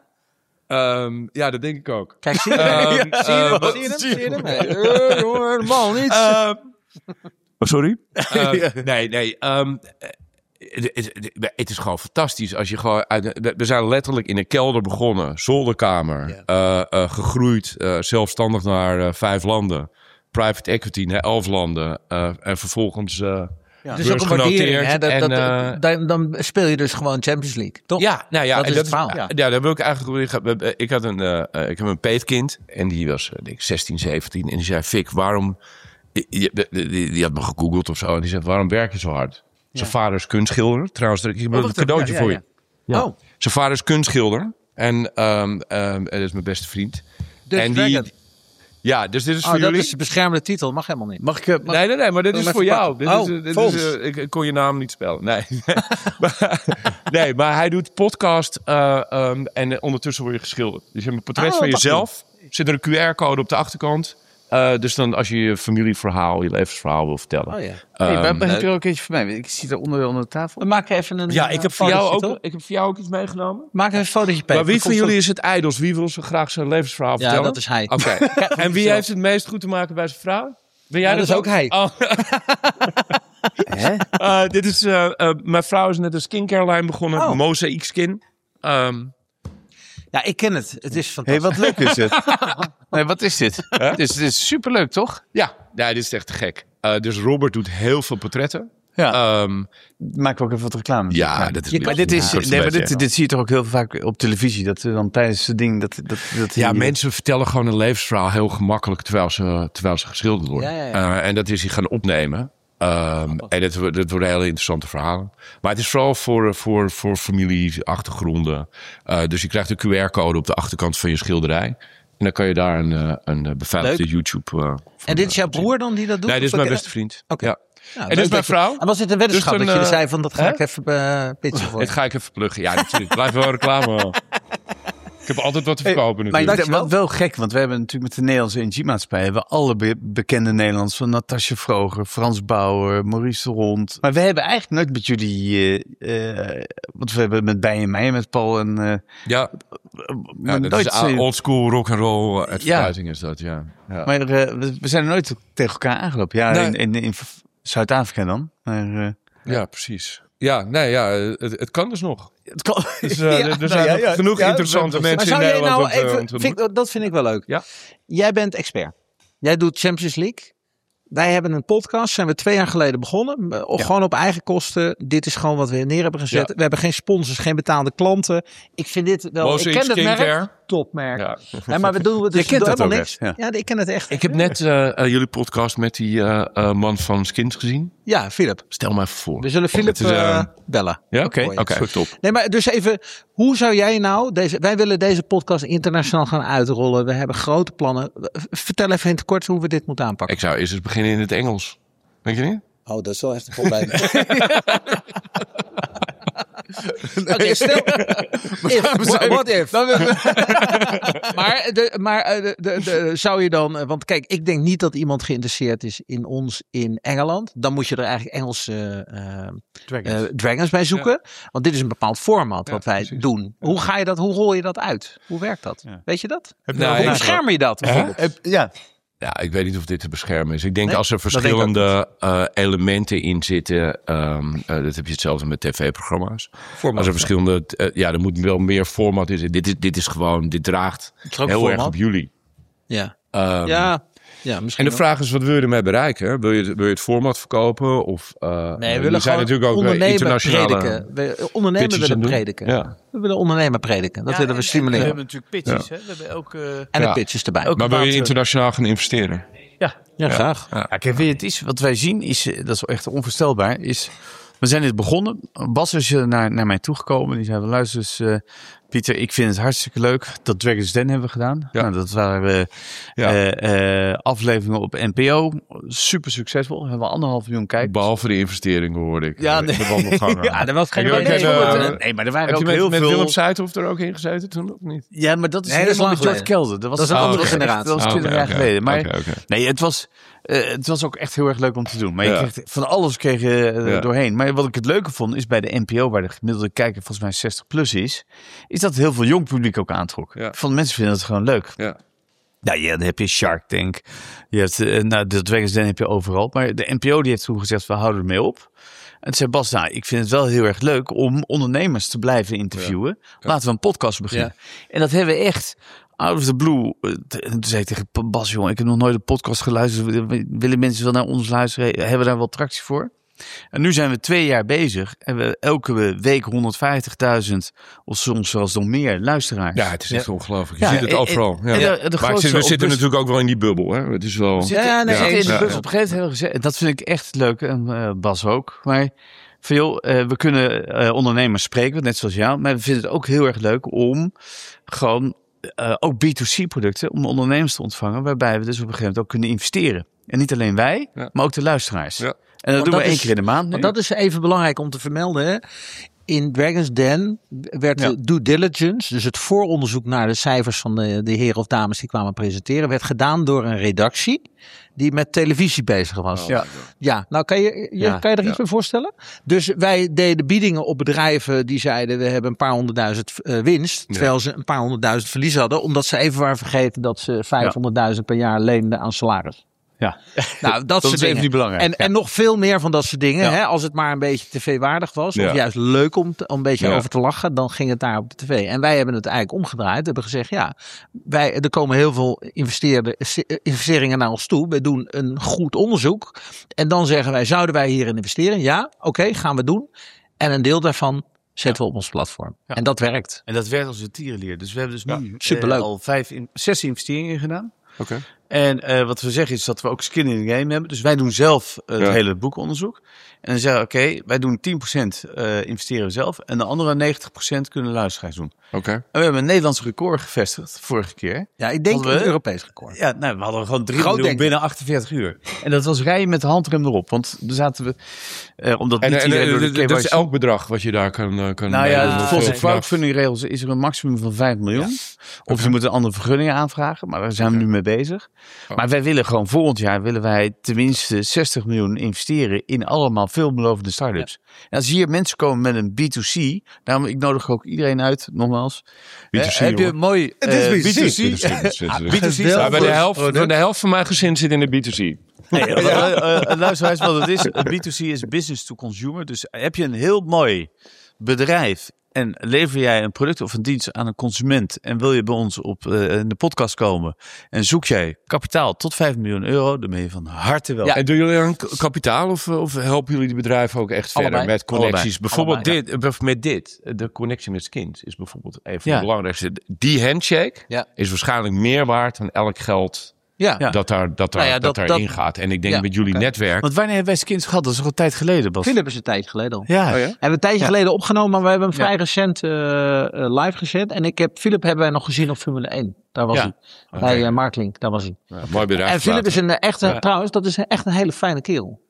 Um, ja, dat denk ik ook. Kijk, zie je Um, hem? Zie je hem? uh, Zie je hem? Zie je hem? Nee, uh, jongen, helemaal niet. Uh, oh, sorry? Uh, nee, nee. Um, het, het, het is gewoon fantastisch. Als je gewoon uit, we zijn letterlijk in een kelder begonnen. Zolderkamer. Ja. Uh, uh, gegroeid. Uh, zelfstandig naar uh, vijf landen. Private equity naar elf landen. Uh, en vervolgens... Uh, Ja. Dus ook een waardering, hè? Dat, en, dat, uh, dan, dan speel je dus gewoon Champions League, toch? Ja, nou ja, dat en is dat het verhaal. Is, Ja. ja, daar wil ik eigenlijk. Ik had een, uh, ik heb een peetkind en die was uh, denk ik zestien, zeventien en die zei: Fik, waarom? Die, die, die, die had me gegoogeld of zo en die zei: waarom werk je zo hard? Ja. Zijn vader is kunstschilder. Trouwens, ik heb oh, een cadeautje ja, ja, voor ja. je. Ja. Oh. Zijn vader is kunstschilder en um, um, dat is mijn beste vriend. Dutch en die, Dragon. Ja, dus dit is Oh, voor dat jullie. is de beschermde titel, mag helemaal niet. Mag ik? Uh, mag... Nee, nee, nee, maar dit Doe is hem voor even jou. Dit pakken. is, Oh, dit Fons. is, uh, ik, ik kon je naam niet spellen. Nee, maar, nee, maar hij doet podcast uh, um, en ondertussen word je geschilderd. Dus je hebt een portret Oh, van wacht jezelf. Zit er een Q R-code op de achterkant. Uh, dus dan als je je familieverhaal, je levensverhaal wil vertellen. Oh ja. Hey, Um, heb je uh, er ook een keertje voor mij? Ik zie er onderdeel onder de tafel. We maken even een ja, uh, ik heb, voor jou fotootje, ook, toch? ik heb voor jou ook iets meegenomen. Maak even een fotootje, Peter. Maar wie Dat van komt jullie zo- is het idols? Wie wil zo graag zijn levensverhaal Ja, vertellen? dat is hij. Oké. En wie heeft het meest goed te maken bij zijn vrouw? Ben jij Ja, dat is ook hij. Oh. Hè? Uh, dit is, uh, uh, mijn vrouw is net een skincare lijn begonnen. Oh. Mosaic Skin. Um, Ja, ik ken het. Het is Hé, fantastisch. hey, wat leuk is het. Nee, wat is dit? Het is, het is superleuk, toch? ja, ja, dit is echt te gek. Uh, dus Robert doet heel veel portretten. Ja. Um, Maken we ook even wat reclame. ja, dat is Maar dit, is, ja, nee, maar dit, dit zie je toch ook heel vaak op televisie. Dat er dan tijdens het ding... Dat, dat, dat Ja, die- mensen vertellen gewoon een levensverhaal heel gemakkelijk terwijl ze, terwijl ze geschilderd worden. Ja, ja, ja. Uh, en dat is hij gaan opnemen. Um, en dat, wo- dat worden hele interessante verhalen. Maar het is vooral voor, voor, voor familie, achtergronden. Uh, dus je krijgt een Q R-code op de achterkant van je schilderij. En dan kan je daar een, uh, een beveiligde Leuk. YouTube... Uh, van, En dit is jouw uh, zien. broer dan die dat doet? Nee, dit is Of mijn ik- beste vriend. Oké. Ja. Ja, En leuk dit is mijn dat je- vrouw. En was dit een weddenschap Dus een, dat je uh, zei van dat ga hè? ik even uh, pitchen voor Dit je? ga ik even pluggen. Ja, natuurlijk. Blijf wel reclame. Ik heb altijd wat te verkopen Maar natuurlijk. je- wat wel gek, want we hebben natuurlijk met de Nederlandse energiemaatschappij hebben we alle be- bekende Nederlanders van Natasja Vroger, Frans Bauer, Maurice de Rond. Maar we hebben eigenlijk nooit met jullie, uh, uh, want we hebben met Bij en Meijer, met Paul en uh, Ja, ja dat nooit, is a- oldschool rock'n'roll advertising is dat, ja. ja. maar uh, we, we zijn er nooit tegen elkaar aangelopen. Ja, Nee. in, in, in Zuid-Afrika dan. Maar, uh, Ja, precies. Ja, nee, ja, het, het kan dus nog. het kan. Dus, uh, Ja, er nou zijn ja, nog ja, genoeg ja, interessante maar mensen Maar in zou jij Nederland. nou om te- om even, te vind, ik- dat vind ik wel leuk. Ja. Jij bent expert. Jij doet Champions League. Wij hebben een podcast, zijn we twee jaar geleden begonnen. Of Ja. gewoon op eigen kosten. Dit is gewoon wat we neer hebben gezet. Ja. We hebben geen sponsors, geen betaalde klanten. Ik vind dit wel, Mosaic ik ken het merk. Skincare. Topmerk. Ja. Ja, maar we doen het Je dus kent dat helemaal ook niks. echt, Ja. ik ken het echt. Ik heb net uh, uh, jullie podcast met die uh, uh, man van Skins gezien. Ja, Philip. Stel me even voor. We zullen Philip Het is, uh, uh, bellen. Ja? Oké, Oké, Oké. goed, top. Nee, maar dus even, hoe zou jij nou, deze, wij willen deze podcast internationaal gaan uitrollen. We hebben grote plannen. Vertel even in het kort hoe we dit moeten aanpakken. Ik zou eerst eens beginnen in het Engels. Denk je niet? Oh, dat is wel echt een probleem. Oké, okay, stel... if, what, what if? maar de, maar de, de, de, zou je dan... Want kijk, ik denk niet dat iemand geïnteresseerd is in ons in Engeland. Dan moet je er eigenlijk Engelse uh, dragons. Uh, dragons bij zoeken. Ja. Want dit is een bepaald format wat ja, wij precies. doen. Hoe ga je dat, hoe rol je dat uit? Hoe werkt dat? Ja. Weet je dat? Heb je nou, hoe bescherm je dat bijvoorbeeld? Uh, ja. Ja, ik weet niet of dit te beschermen is. Ik denk nee, als er verschillende uh, elementen in zitten, um, uh, dat heb je hetzelfde met tv-programma's. Format, als er verschillende, uh, ja, er moet wel meer format in zitten. Dit is, dit is gewoon, dit draagt heel format. erg op jullie. Ja. Um, ja. Ja, misschien en de vraag is, wat wil je ermee bereiken? Wil je, wil je het format verkopen? Of, uh, nee, we willen zijn natuurlijk ook internationale prediken. We, ondernemen willen prediken. Ja. We willen ondernemen prediken. Dat ja, willen we stimuleren. We hebben natuurlijk pitches. Ja. Hè? We hebben ook, uh, en de ja. pitches erbij. Ook maar wil je internationaal gaan investeren? Ja, ja, ja. graag. Ja. Ja, kijk, weet je, het is, wat wij zien, is, dat is echt onvoorstelbaar, is... We zijn dit begonnen. Bas is naar, naar mij toegekomen. Die zei, luister eens, uh, Pieter, ik vind het hartstikke leuk. Dat Dragons Den hebben we gedaan. Ja. Nou, dat waren uh, ja. uh, uh, afleveringen op N P O. Super succesvol. We hebben anderhalf miljoen kijkers. Behalve de investeringen hoorde ik. Ja, nee. De ja, er was geen nee, nee, nee, nee, maar er waren ook met, heel met veel... Willem Zuidhof er ook in gezeten toen of niet? Ja, maar dat is nee, helemaal met George Kelder. Dat was dat is een oh, andere okay. generatie. Dat was oh, twintig okay, jaar okay. geleden. Maar okay, okay. nee, het was... Uh, het was ook echt heel erg leuk om te doen. Maar je ja. kreeg van alles kreeg je uh, ja. doorheen. Maar wat ik het leuke vond, is bij de N P O, waar de gemiddelde kijker volgens mij zestig plus is, is dat heel veel jong publiek ook aantrok. Ja. Van mensen vinden het gewoon leuk. Ja. Nou ja, dan heb je Shark Tank. Je hebt, uh, nou, de Dragons Den heb je overal. Maar de N P O die heeft toen gezegd, we houden ermee op. En toen zei Bas, nou, ik vind het wel heel erg leuk om ondernemers te blijven interviewen. Ja. Ja. Laten we een podcast beginnen. Ja. En dat hebben we echt... Out of the blue. En toen zei ik tegen Bas, jongen, ik heb nog nooit een podcast geluisterd. Willen mensen wel naar ons luisteren? Hebben we daar wel tractie voor? En nu zijn we twee jaar bezig. En we elke week honderdvijftigduizend of soms zelfs nog meer luisteraars. Ja, het is echt ja. ongelooflijk. Je ja, ziet het en, overal. Ja. En de, de maar we zitten opbus... natuurlijk ook wel in die bubbel. Hè? Het is wel... We zitten, ja, nee, ja. in de ja. bus op een gegeven moment gezegd. Dat vind ik echt leuk. En uh, Bas ook. Maar van joh, uh, we kunnen uh, ondernemers spreken, net zoals jou. Maar we vinden het ook heel erg leuk om gewoon... Uh, ook B twee C producten om ondernemers te ontvangen, waarbij we dus op een gegeven moment ook kunnen investeren. En niet alleen wij, ja. maar ook de luisteraars. Ja. En dat want doen dat we één is, keer in de maand. Want dat is even belangrijk om te vermelden. Hè? In Dragons Den werd ja. de due diligence, dus het vooronderzoek naar de cijfers van de, de heren of dames die kwamen presenteren, werd gedaan door een redactie die met televisie bezig was. Oh, ja. ja, nou kan je je, ja. kan je er iets ja. bij voorstellen? Dus wij deden biedingen op bedrijven die zeiden we hebben een paar honderdduizend uh, winst, ja. terwijl ze een paar honderdduizend verlies hadden, omdat ze even waren vergeten dat ze vijfhonderdduizend per jaar leenden aan salaris. Ja, nou, dat, dat soort is dingen. even niet belangrijk. En, ja. en nog veel meer van dat soort dingen. Ja. Hè? Als het maar een beetje tv-waardig was. Ja. Of juist leuk om, te, om een beetje ja. over te lachen. Dan ging het daar op de tv. En wij hebben het eigenlijk omgedraaid. We hebben gezegd, ja, wij, er komen heel veel investeringen naar ons toe. We doen een goed onderzoek. En dan zeggen wij, zouden wij hierin investeren? Ja, oké, okay, gaan we doen. En een deel daarvan zetten ja. we op ons platform. Ja. En dat werkt. En dat werkt als een tierenleer. Dus we hebben dus ja. nu Superleuk. Uh, al vijf, in, zes investeringen gedaan. Oké. Okay. En uh, wat we zeggen is dat we ook skin in the game hebben. Dus wij doen zelf uh, het ja. hele boekonderzoek. En dan zeggen we, oké, okay, wij doen tien procent uh, investeren we zelf. En de andere negentig procent kunnen luisteraars doen. Oké. Okay. En we hebben een Nederlands record gevestigd vorige keer. Ja, ik denk we, een Europees record. Ja, nou, we hadden gewoon drie miljoen binnen achtenveertig uur. En dat was rijden met de handrem erop. Want daar zaten we, uh, omdat en, niet en, iedereen en, door de dat is elk bedrag wat je daar kan... kan nou ja, volgens de crowdfunding regels is er een maximum van vijf miljoen. Ja. Of okay. je moet een andere vergunning aanvragen. Maar daar zijn okay. we nu mee bezig. Oh. Maar wij willen gewoon volgend jaar willen wij tenminste zestig miljoen investeren in allemaal veelbelovende start-ups. Ja. En als hier mensen komen met een B twee C, daarom ik nodig ook iedereen uit, nogmaals. B twee C, uh, heb je een mooi uh, B twee C. B twee C. Ja, bij de helft van de helft van mijn gezin zit in de B twee C. Nee, uh, uh, luister eens wat het is. B twee C is business to consumer. Dus heb je een heel mooi bedrijf en lever jij een product of een dienst aan een consument en wil je bij ons op uh, in de podcast komen en zoek jij kapitaal tot vijf miljoen euro, dan ben je van harte welkom. Ja, en doen jullie een kapitaal of, of helpen jullie die bedrijven ook echt verder allebei, met connecties? Allebei, bijvoorbeeld allebei, dit, ja. met dit, de connectie met skins is bijvoorbeeld een van ja. de belangrijkste. Die handshake ja. is waarschijnlijk meer waard dan elk geld. Ja. Dat daar, dat daar, nou ja, dat, dat daarin gaat. En ik denk ja, met jullie okay. netwerk. Want wanneer hebben wij skins gehad? Dat is al een tijd geleden, Bas. Philip is een tijd geleden al. Ja. Oh, ja? Hebben we een tijdje ja. geleden opgenomen, maar we hebben hem vrij ja. recent uh, uh, live gezet. En ik heb Philip hebben wij nog gezien op Formule één. Daar was ja. hij. Okay. Bij uh, Marklink, daar was hij. Ja, mooi bedrijf. En Philip is een echte, ja. trouwens, dat is echt een hele fijne kerel.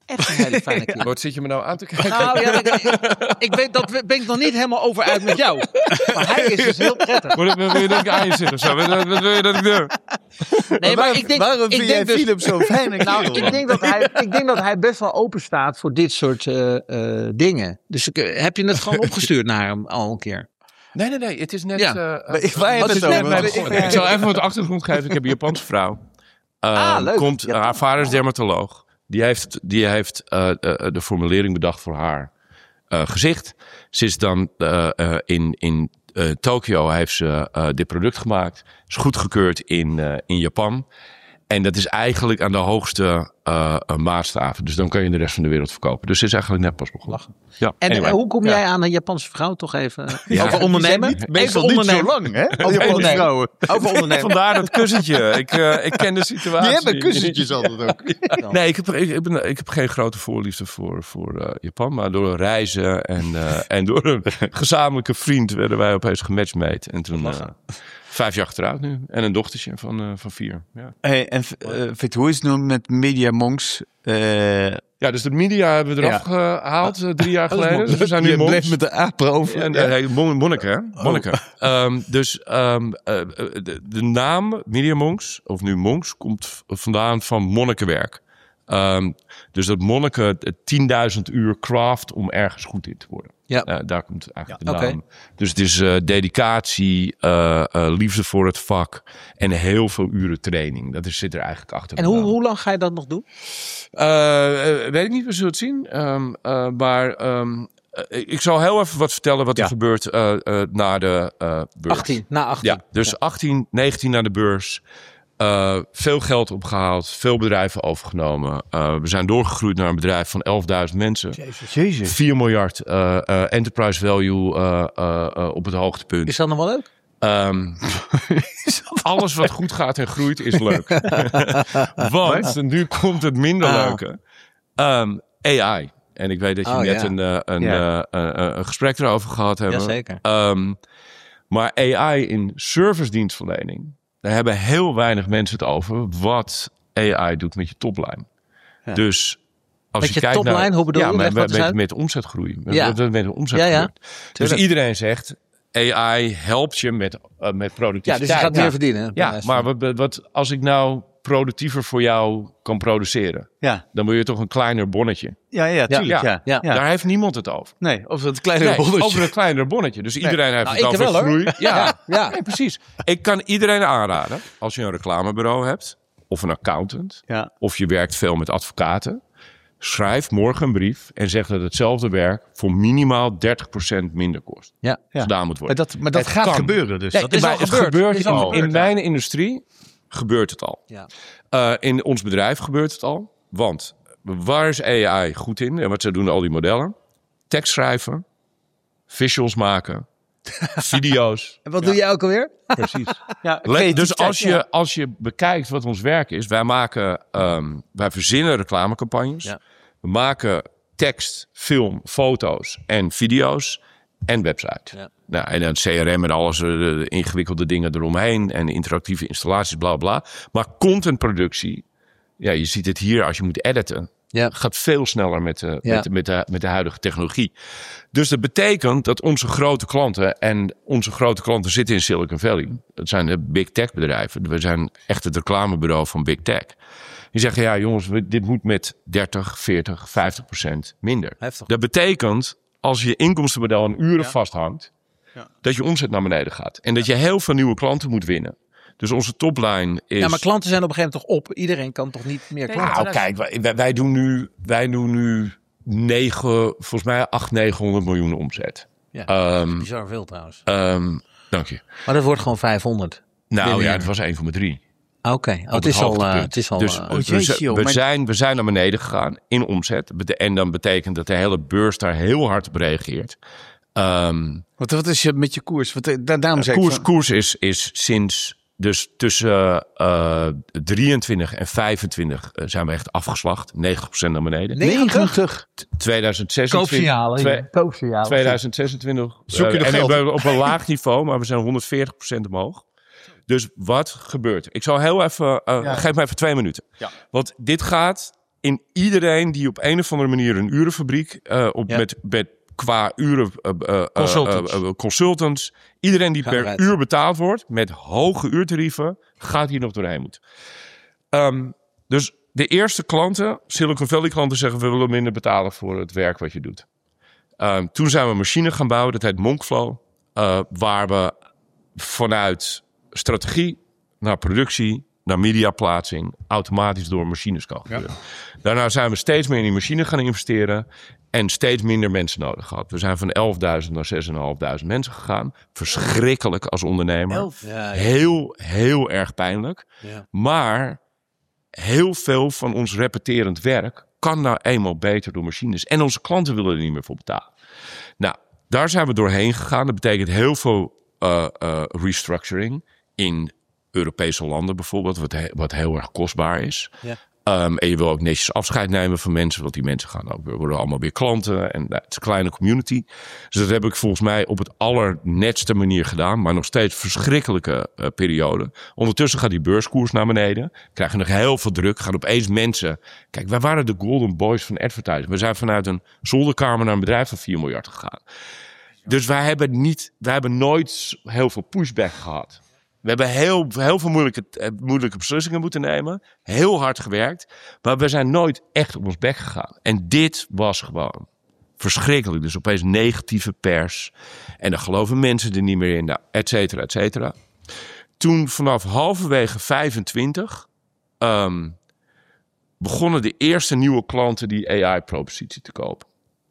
echt een hele fijne kerel. Wat zit je me nou aan te kijken? Nou ja, ik, ik, ik weet, dat ben ik nog niet helemaal over uit met jou. Maar hij is dus heel prettig. Wil je dat ik aan je zit of zo? Wat, wat wil je dat ik doe? Nee, maar ik denk, Waarom ik vind jij denk dus, Philip zo'n fijne kerel? nou, ik denk, dat hij, ik denk dat hij best wel open staat voor dit soort uh, uh, dingen. Dus ik, uh, heb je het gewoon opgestuurd naar hem al een keer? Nee, nee, nee. Het is net... Ja. Uh, Maar waar heb Wat je is het net over? begonnen? ik, ik zal even wat achtergrond geven. Ik heb een Japanse vrouw. Uh, Ah, leuk. Komt, Ja. haar vader is dermatoloog. Die heeft, die heeft uh, uh, de formulering bedacht voor haar uh, gezicht. Ze is dan uh, uh, in, in uh, Tokio heeft ze uh, dit product gemaakt. Is goedgekeurd in, uh, in Japan. En dat is eigenlijk aan de hoogste uh, maatstaven. Dus dan kan je de rest van de wereld verkopen. Dus het is eigenlijk net pas begonnen. Ja, En anyway. uh, hoe kom Ja. jij aan een Japanse vrouw toch even? Ja. Over ondernemen? Die zijn niet- meestal Even niet zo ondernemen. lang, hè? Over Japanse ondernemen. vrouwen. Over ondernemen. Vandaar dat kussentje. Ik, uh, ik ken de situatie. Die hebben kussentjes altijd ook. Nee, ik heb, ik, ik, ben, ik heb geen grote voorliefde voor, voor uh, Japan. Maar door reizen en, uh, en door een gezamenlijke vriend werden wij opeens gematchmade. En toen uh, vijf jaar getrouwd nu. En een dochtertje van, uh, van vier. Ja. Hey, en uh, Fit, hoe is het nu met Media Monks? Uh, ja, dus de media hebben we eraf Ja. gehaald uh, drie jaar geleden. Dus we zijn nu je monks. bleef met de apen over. En, uh, hey, mon- monniken, hè? Monniken. Um, dus um, uh, de, de naam Media Monks, of nu Monks, komt v- vandaan van monnikenwerk. Um, dus dat monniken tienduizend uur craft om ergens goed in te worden. Ja. Uh, daar komt eigenlijk Ja, de oké. naam. Dus het is uh, dedicatie, uh, uh, liefde voor het vak en heel veel uren training. Dat is, zit er eigenlijk achter. En de hoe, naam. hoe lang ga je dat nog doen? Uh, uh, weet ik niet, we zullen het zien. Um, uh, maar um, uh, ik zal heel even wat vertellen wat er Ja. gebeurt uh, uh, na de uh, beurs. achttien, na achttien. Ja, dus achttien, negentien naar de beurs. Uh, veel geld opgehaald, veel bedrijven overgenomen. Uh, we zijn doorgegroeid naar een bedrijf van elfduizend mensen. Jezus. vier miljard uh, uh, enterprise value uh, uh, uh, op het hoogtepunt. Is dat nog wel leuk? Um, alles wat goed gaat en groeit is leuk. Want nu komt het minder Ah. leuke. Um, A I. En ik weet dat je Oh, net ja. een, uh, een, Ja. uh, uh, een gesprek erover gehad hebben. Jazeker. Um, maar A I in service dienstverlening. Daar hebben heel weinig mensen het over. Wat A I doet met je toplijn. Ja. Dus als Met je, je kijkt topline, naar, hoe bedoel ja, je? Met, Leg dat met, eens met, uit. met omzetgroei. Met, Ja. met, met de omzet Ja, ja. gebeurt. Dus Tuurlijk. iedereen zegt, A I helpt je met, uh, met Ja, productiviteit. dus je gaat meer verdienen. Ja, maar wat, wat, als ik nou productiever voor jou kan produceren, Ja, dan wil je toch een kleiner bonnetje. ja, ja, tuurlijk. Ja. Ja. Ja. Daar heeft niemand het over. Nee, of het kleine Nee, bonnetje. over een kleiner bonnetje. Dus iedereen heeft Nou, het ik over wel, hoor. groei. Ja, Ja, ja. Nee, precies. Ik kan iedereen aanraden, als je een reclamebureau hebt, of een accountant, Ja. of je werkt veel met advocaten, schrijf morgen een brief en zeg dat hetzelfde werk voor minimaal dertig procent minder kost. Ja. Ja. Gedaan moet Maar worden. dat, maar dat Het gaat kan. gebeuren dus. Nee, dat het is is al het gebeurd. gebeurt Het is al al. gebeurd, In mijn industrie gebeurt het al. Ja. Uh, in ons bedrijf gebeurt het al. Want waar is A I goed in? En wat ze doen, al die modellen. Tekst schrijven. Visuals maken. Video's. En wat doe jij ook alweer? Precies. ja, Le- creativiteit, dus als ja. je, als je bekijkt wat ons werk is. Wij maken, um, wij verzinnen reclamecampagnes. Ja. We maken tekst, film, foto's en video's. En website. Ja. Nou, en dan C R M en alles, de ingewikkelde dingen eromheen. En interactieve installaties, bla bla. Maar contentproductie. Ja, je ziet het hier als je moet editen. Ja. Gaat veel sneller met de, Ja. met, de, met, de, met de huidige technologie. Dus dat betekent dat onze grote klanten... en onze grote klanten zitten in Silicon Valley. Dat zijn de big tech bedrijven. We zijn echt het reclamebureau van big tech. Die zeggen, ja jongens, we- dit moet met dertig, veertig, vijftig procent minder. Heftig. Dat betekent, als je inkomstenmodel aan uren Ja. vasthangt... Ja. dat je omzet naar beneden gaat. En dat je heel veel nieuwe klanten moet winnen. Dus onze topline is... Ja, maar klanten zijn op een gegeven moment toch op. Iedereen kan toch niet meer klanten? Nou, kijk, wij, wij- wij doen nu, wij doen nu negen, volgens mij acht, negenhonderd miljoen omzet. Ja, Ehm, bizar veel trouwens. ehm, dank je. Maar dat wordt gewoon vijfhonderd. Nou Weer ja, meer. het was één komma drie. Oké, oh, Op het, is al, hoogtepunt. eh, het is al... Dus eh, Oh, we, jeetje, zi- joh, we maar- zijn, we zijn naar beneden gegaan in omzet. Bete- En dan betekent dat de hele beurs daar heel hard op reageert. Ehm, Wat, wat is je met je koers? Wat, eh, daar, daarom zei ik koers van- koers is, is sinds... Dus tussen uh, drieëntwintig en vijfentwintig uh, zijn we echt afgeslacht. negentig procent naar beneden. negentig. tweeduizend zesentwintig. Twee- Koopsignalen. tweeduizend zesentwintig. Zoek je eh, nog en geld? op, op een laag niveau, maar we zijn honderdveertig procent omhoog. Dus wat gebeurt er? Ik zal heel even... Uh, Ja. Geef me even twee minuten. Ja. Want dit gaat in iedereen die op een of andere manier een urenfabriek uh, op Ja. met, met qua uren uh, uh, Consultants. uh, uh, consultants, iedereen die Gaan per eruit. uur betaald wordt met hoge uurtarieven, gaat hier nog doorheen moeten. Um, dus de eerste klanten, Silicon Valley klanten, zeggen we willen minder betalen voor het werk wat je doet. Um, toen zijn we een machine gaan bouwen, dat heet Monkflow, uh, waar we vanuit strategie naar productie, naar mediaplaatsing, automatisch door machines kan gebeuren. Ja. Daarna zijn we steeds meer in die machine gaan investeren en steeds minder mensen nodig gehad. We zijn van elfduizend naar zes en een half duizend mensen gegaan. Verschrikkelijk als ondernemer. Elf. Ja, ja. Heel, heel erg pijnlijk. Ja. Maar heel veel van ons repeterend werk kan nou eenmaal beter door machines. En onze klanten willen er niet meer voor betalen. Nou, daar zijn we doorheen gegaan. Dat betekent heel veel uh, uh, restructuring in Europese landen bijvoorbeeld, wat, he, wat heel erg kostbaar is. Ja. Um, en je wil ook netjes afscheid nemen van mensen, want die mensen gaan ook weer, worden allemaal weer klanten. En nou, het is een kleine community. Dus dat heb ik volgens mij op het allernetste manier gedaan, maar nog steeds verschrikkelijke uh, periode. Ondertussen gaat die beurskoers naar beneden. Krijgen nog heel veel druk. Gaan opeens mensen. Kijk, wij waren de golden boys van advertising. We zijn vanuit een zolderkamer naar een bedrijf van vier miljard gegaan. Dus wij hebben niet, wij hebben nooit heel veel pushback gehad. We hebben heel, heel veel moeilijke, moeilijke beslissingen moeten nemen. Heel hard gewerkt. Maar we zijn nooit echt op ons bek gegaan. En dit was gewoon verschrikkelijk. Dus opeens negatieve pers. En dan geloven mensen er niet meer in. Nou, et cetera, et cetera. Toen vanaf halverwege vijfentwintig... Um, begonnen de eerste nieuwe klanten die A I-propositie te kopen.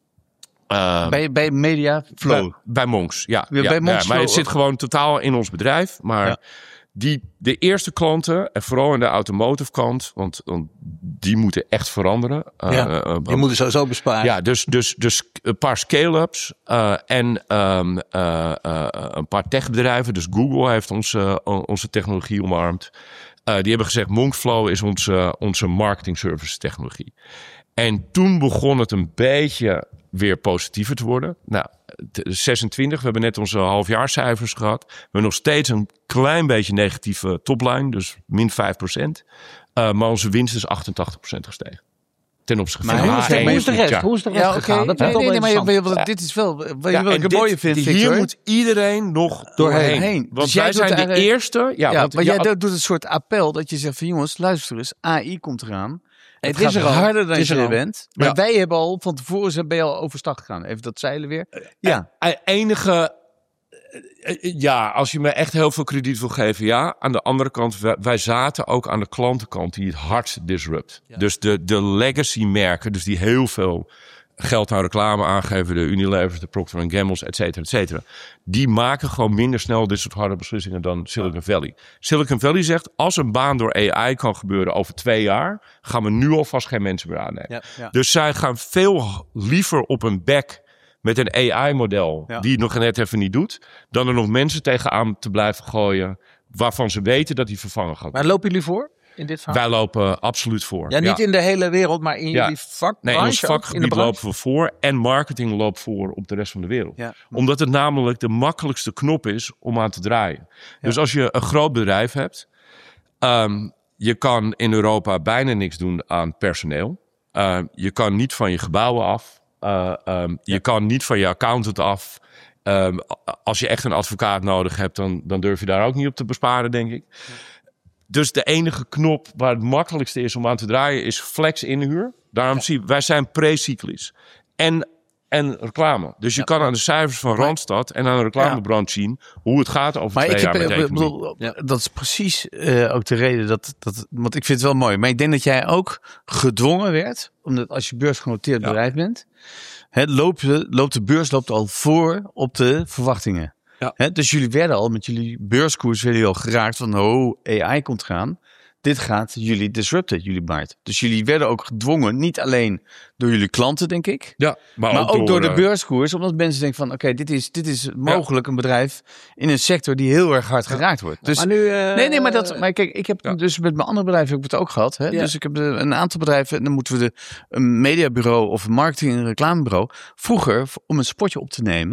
Uh, bij, bij Media Flow. Bij, bij Monks, ja. Ja, ja, bij Monks ja maar het Flow. zit gewoon totaal in ons bedrijf. Maar Ja. die, de eerste klanten, en vooral in de automotive kant, want, want die moeten echt veranderen. Uh, Ja, uh, die moeten sowieso besparen. ja, dus, dus, dus een paar scale-ups uh, en um, uh, uh, een paar techbedrijven. Dus Google heeft onze, uh, onze technologie omarmd. Uh, die hebben gezegd, Monkflow is onze, onze marketing services technologie. En toen begon het een beetje weer positiever te worden. Nou, zesentwintig, we hebben net onze halfjaarcijfers gehad. We hebben nog steeds een klein beetje negatieve topline, dus min vijf procent. Uh, maar onze winst is achtentachtig procent gestegen. Ten opzichte van Maar hoe is, H één. hoe is de rest? Ja. Hoe is de rest Ja, oké. gegaan? Dat Nee, is wel nee, nee, maar interessant. je- want dit is wel wat Ja, je wel en een mooie dit- vindt, Hier Victor. moet iedereen nog Doorheen. doorheen. Heen. Want Dus jij wij doet zijn de eigenlijk- eerste. Ja, Ja, want, maar ja, jij doet een soort appel dat je zegt van jongens, luister eens, A I komt eraan. Het, is gaat er al. harder dan Het is je er al. bent. Maar Ja. wij hebben al, van tevoren zijn- ben je al overstag gegaan. Even dat zeilen weer. Ja. E- enige. Ja, als je me echt heel veel krediet wil geven, ja. Aan de andere kant, wij, wij zaten ook aan de klantenkant die het hard disrupt. Ja. Dus de, de legacy merken, dus die heel veel geld aan reclame aangeven, de Unilevers, de Procter en Gamble's, et cetera, et cetera. Die maken gewoon minder snel dit soort harde beslissingen dan Silicon Valley. Silicon Valley zegt, als een baan door A I kan gebeuren over twee jaar, gaan we nu alvast geen mensen meer aannemen. Ja, ja. Dus zij gaan veel liever op een bek met een A I-model Ja. die het nog net even niet doet, dan er nog mensen tegenaan te blijven gooien waarvan ze weten dat die vervangen gaat. Maar lopen jullie voor in dit verhaal? Wij lopen absoluut voor. Ja, niet in de hele wereld, maar in Ja. jullie vak. Nee, in ons branche ook, in de vakgebied branche? lopen we voor en marketing loopt voor op de rest van de wereld. Ja. Omdat het namelijk de makkelijkste knop is om aan te draaien. Dus als je een groot bedrijf hebt, um, je kan in Europa bijna niks doen aan personeel. Uh, je kan niet van je gebouwen af. Uh, um, je kan niet van je accountant af. Um, als je echt een advocaat nodig hebt, dan, dan durf je daar ook niet op te besparen, denk ik. Dus de enige knop waar het makkelijkste is om aan te draaien is flex inhuur. Daarom ja. zie wij zijn pre-cyclisch. En, en reclame. Dus je ja. kan aan de cijfers van Randstad en aan de reclamebranche zien hoe het gaat over maar twee ik jaar heb, met ik economie. bedoel, ja. Dat is precies uh, ook de reden dat, dat... Want ik vind het wel mooi. Maar ik denk dat jij ook gedwongen werd. Omdat als je beursgenoteerd ja. bedrijf bent. Hè, loopt, de, loopt de beurs loopt al voor op de verwachtingen. Ja. Hè, dus jullie werden al met jullie beurskoers werden jullie al geraakt van oh, A I komt gaan. Dit gaat jullie disrupten, jullie markt. Dus jullie werden ook gedwongen, niet alleen door jullie klanten, denk ik. Ja, maar, maar ook, ook door, door de uh, beurskoers. Omdat mensen denken van oké, okay, dit, is, dit is mogelijk ja. een bedrijf in een sector die heel erg hard ja. geraakt wordt. Dus, maar nu, uh, nee, nee, maar, dat, maar kijk, ik heb ja. dus met mijn andere bedrijven heb ik het ook gehad. Hè? Ja. Dus ik heb de, een aantal bedrijven, en dan moeten we de, een mediabureau of een marketing- en reclamebureau. Vroeger, om een spotje op te nemen,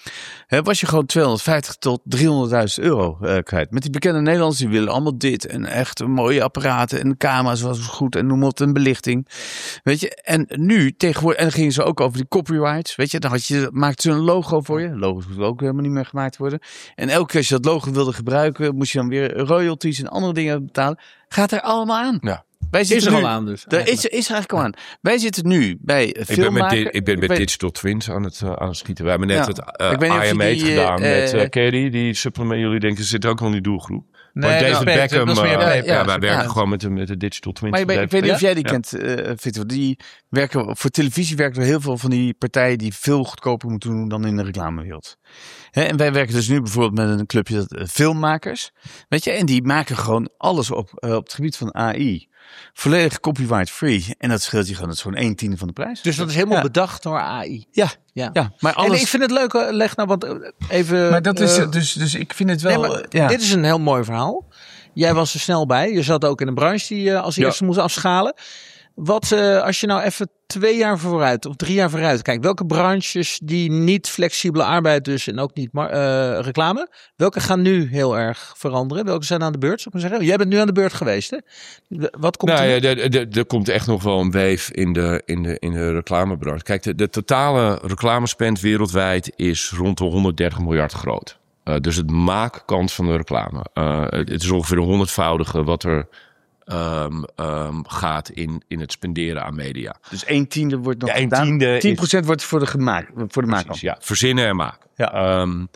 Hè, was je gewoon tweehonderdvijftig tot driehonderdduizend euro uh, kwijt. Met die bekende Nederlanders, die willen allemaal dit. En echt mooie apparaten en camera's was goed. En noem op een belichting. Weet je, en nu tegenwoordig, en dan gingen ze ook over die copyrights. Weet je, dan had je, maakten ze een logo voor je. Logo's moeten ook helemaal niet meer gemaakt worden. En elke keer als je dat logo wilde gebruiken, moest je dan weer royalties en andere dingen betalen. Gaat er allemaal aan. Ja. Wij Is er nu, al aan dus. Er is, is er eigenlijk al aan. Wij zitten nu bij Ik ben filmmaker. met, di- ik ben met weet- Digital Twins aan het, uh, aan het schieten. We hebben net Ja. het uh, Ik weet niet of I je M eight die, gedaan uh, met uh, Kerry. Die supplement, jullie denken, ze zit ook al in die doelgroep. Nee, maar dat David is beter, Beckham, dat is meer uh, beter. ja, Ja, wij ja. werken Ja. gewoon met de, met de Digital Twins. Maar ik, ben- ik weet niet of jij die kent, uh, Victor. Die werken, voor televisie werken er heel veel van die partijen die veel goedkoper moeten doen dan in de reclamewereld. Hè, en wij werken dus nu bijvoorbeeld met een clubje dat, uh, filmmakers. Weet je, en die maken gewoon alles op, uh, op het gebied van A I. Volledig copyright free. En dat scheelt je gewoon, dat is gewoon een tiende van de prijs. Dus dat is helemaal Ja. bedacht door A I. Ja, Ja. ja, maar alles. En ik vind het leuk, uh, leg nou wat uh, even... maar dat is uh, dus, dus ik vind het nee, wel. maar ja. Dit is een heel mooi verhaal. Jij was er snel bij. Je zat ook in een branche die uh, als Ja. eerste moest afschalen. Wat uh, als je nou even twee jaar vooruit of drie jaar vooruit kijkt. Welke branches die niet flexibele arbeid dus en ook niet mar- uh, reclame. Welke gaan nu heel erg veranderen? Welke zijn aan de beurt? Zou ik maar zeggen? Jij bent nu aan de beurt geweest. Hè? Wat komt Nou er? ja, er- er- er komt echt nog wel een weef in de, in de, in de reclamebranche. Kijk, de, de totale reclamespend wereldwijd is rond de honderddertig miljard groot. Uh, dus het maakkant van de reclame. Uh, het is ongeveer een honderdvoudige wat er um, um, gaat in, in het spenderen aan media. Dus een tiende wordt nog Ja, een gedaan. tiende tien procent wordt voor de, gemaakt, voor de Precies, maker. ja, verzinnen en maken. Ja. Um,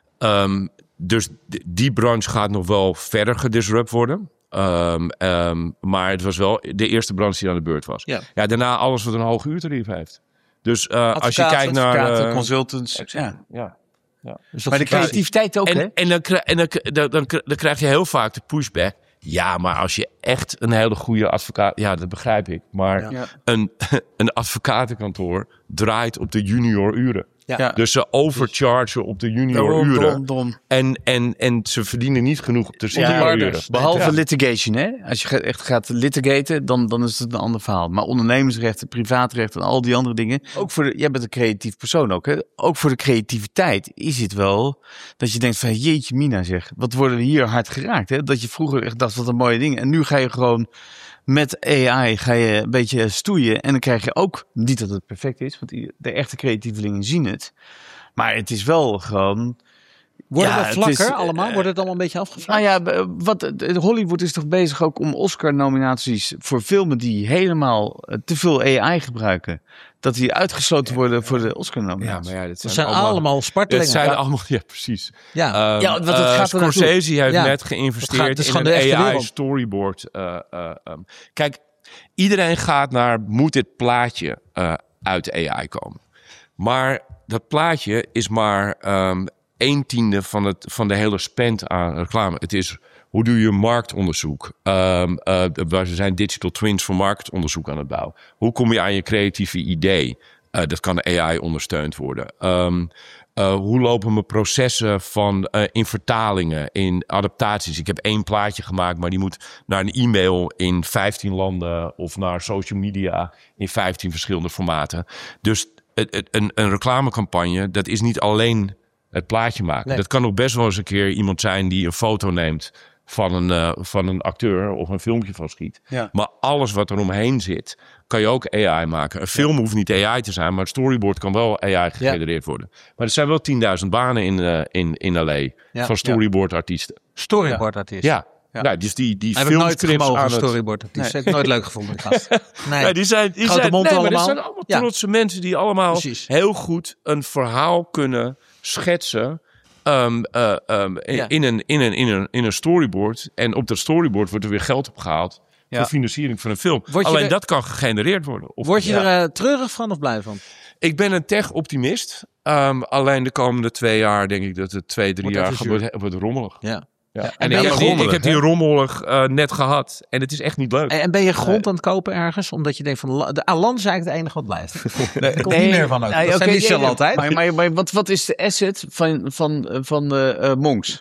um, dus die, die branche gaat nog wel verder gedisrupt worden. Um, um, maar het was wel de eerste branche die aan de beurt was. Ja. Ja, daarna alles wat een hoog uurtarief heeft. Dus uh, als je Advocaten, kijkt naar... Advocaten, uh, consultants. Ja. ja. Dus dat Maar de verklaart- creativiteit ook, hè? En, en, dan, kri- en dan, dan, dan, dan krijg je heel vaak de pushback. Ja, maar als je echt een hele goede advocaat... Ja, dat begrijp ik. Maar Ja. een, een advocatenkantoor draait op de junior uren. Ja. Ja. Dus ze overchargen op de junior Daarom, uren. daarom, daarom. En, en, en ze verdienen niet genoeg op de senior uren. partners. Behalve Ja. litigation, hè? Als je ga- echt gaat litigaten, dan, dan is het een ander verhaal. Maar ondernemersrechten, privaatrechten en al die andere dingen. Ook voor de, jij bent een creatief persoon ook, hè? Ook voor de creativiteit is het wel dat je denkt van jeetje mina zeg, wat worden we hier hard geraakt, hè? Dat je vroeger echt dacht wat een mooie ding. En nu ga je gewoon met A I ga je een beetje stoeien. En dan krijg je ook, niet dat het perfect is, want de echte creatievelingen zien het. Maar het is wel gewoon... Worden Ja, we het vlakker is, uh, allemaal? Wordt het allemaal een beetje afgevlakt? Nou ja, b- wat, Hollywood is toch bezig ook om Oscar-nominaties voor filmen die helemaal eh, te veel A I gebruiken. Dat die uitgesloten worden voor de Ja, Oscar-nominaties. maar ja, dat Het zijn, zijn allemaal Het spartelingen. zijn Ja. allemaal, ja, precies. Ja. Um, Ja, want het uh, gaat er naartoe. Scorsese heeft Ja. net Het gaat- geïnvesteerd het is in gewoon de een echte A I wereld. storyboard. Uh, uh, um. Kijk, iedereen gaat naar, moet dit plaatje uh, uit A I komen? Maar dat plaatje is maar um, een tiende van, het, van de hele spend aan reclame. Het is, hoe doe je marktonderzoek? Um, uh, waar ze zijn digital twins voor marktonderzoek aan het bouwen. Hoe kom je aan je creatieve idee? Uh, dat kan A I ondersteund worden. Um, uh, hoe lopen mijn processen van uh, in vertalingen, in adaptaties? Ik heb één plaatje gemaakt, maar die moet naar een e-mail in vijftien landen of naar social media in vijftien verschillende formaten. Dus het, het, een, een reclamecampagne, dat is niet alleen het plaatje maken. Nee. Dat kan ook best wel eens een keer iemand zijn die een foto neemt van een, uh, van een acteur of een filmpje van schiet. Ja. Maar alles wat er omheen zit, kan je ook A I maken. Een film hoeft niet A I te zijn, maar het storyboard kan wel A I gegenereerd worden. Maar er zijn wel tienduizend banen in, uh, in, in L A Ja. van storyboardartiesten. Storyboard artiest. Ja. Ja. Nou, dus die, die Heb ik nooit filmstrips gemogen, aan een het... storyboard artiest. Heb ik nooit leuk gevonden, die gast. Nee. Ja, die zijn, die Grote zijn, mond nee, maar allemaal. dat zijn allemaal Ja. trotse mensen die allemaal Precies. heel goed een verhaal kunnen schetsen. Um, uh, um, in, Ja. in, een, in, een, in, een, in een storyboard. En op dat storyboard wordt er weer geld opgehaald Ja. voor financiering van een film. Word je Alleen er- dat kan gegenereerd worden. Of Word je ja. er uh, treurig van of blij van? Ik ben een tech-optimist. Um, alleen de komende twee jaar denk ik dat het twee, drie Wordt jaar even wordt, wordt rommelig. Ja. Ja. en En, ben ik, je heb die, rommelig, ik heb die hè? rommelig uh, net gehad. En het is echt niet leuk. En, en ben je grond aan het kopen ergens? Omdat je denkt van, la- de Alan is eigenlijk het enige wat blijft. Er komt niet meer van ook. Nee, dat oké, zijn Michel ja, ja. altijd. Maar, maar, maar wat, wat is de asset van, van, van uh, uh, Monks?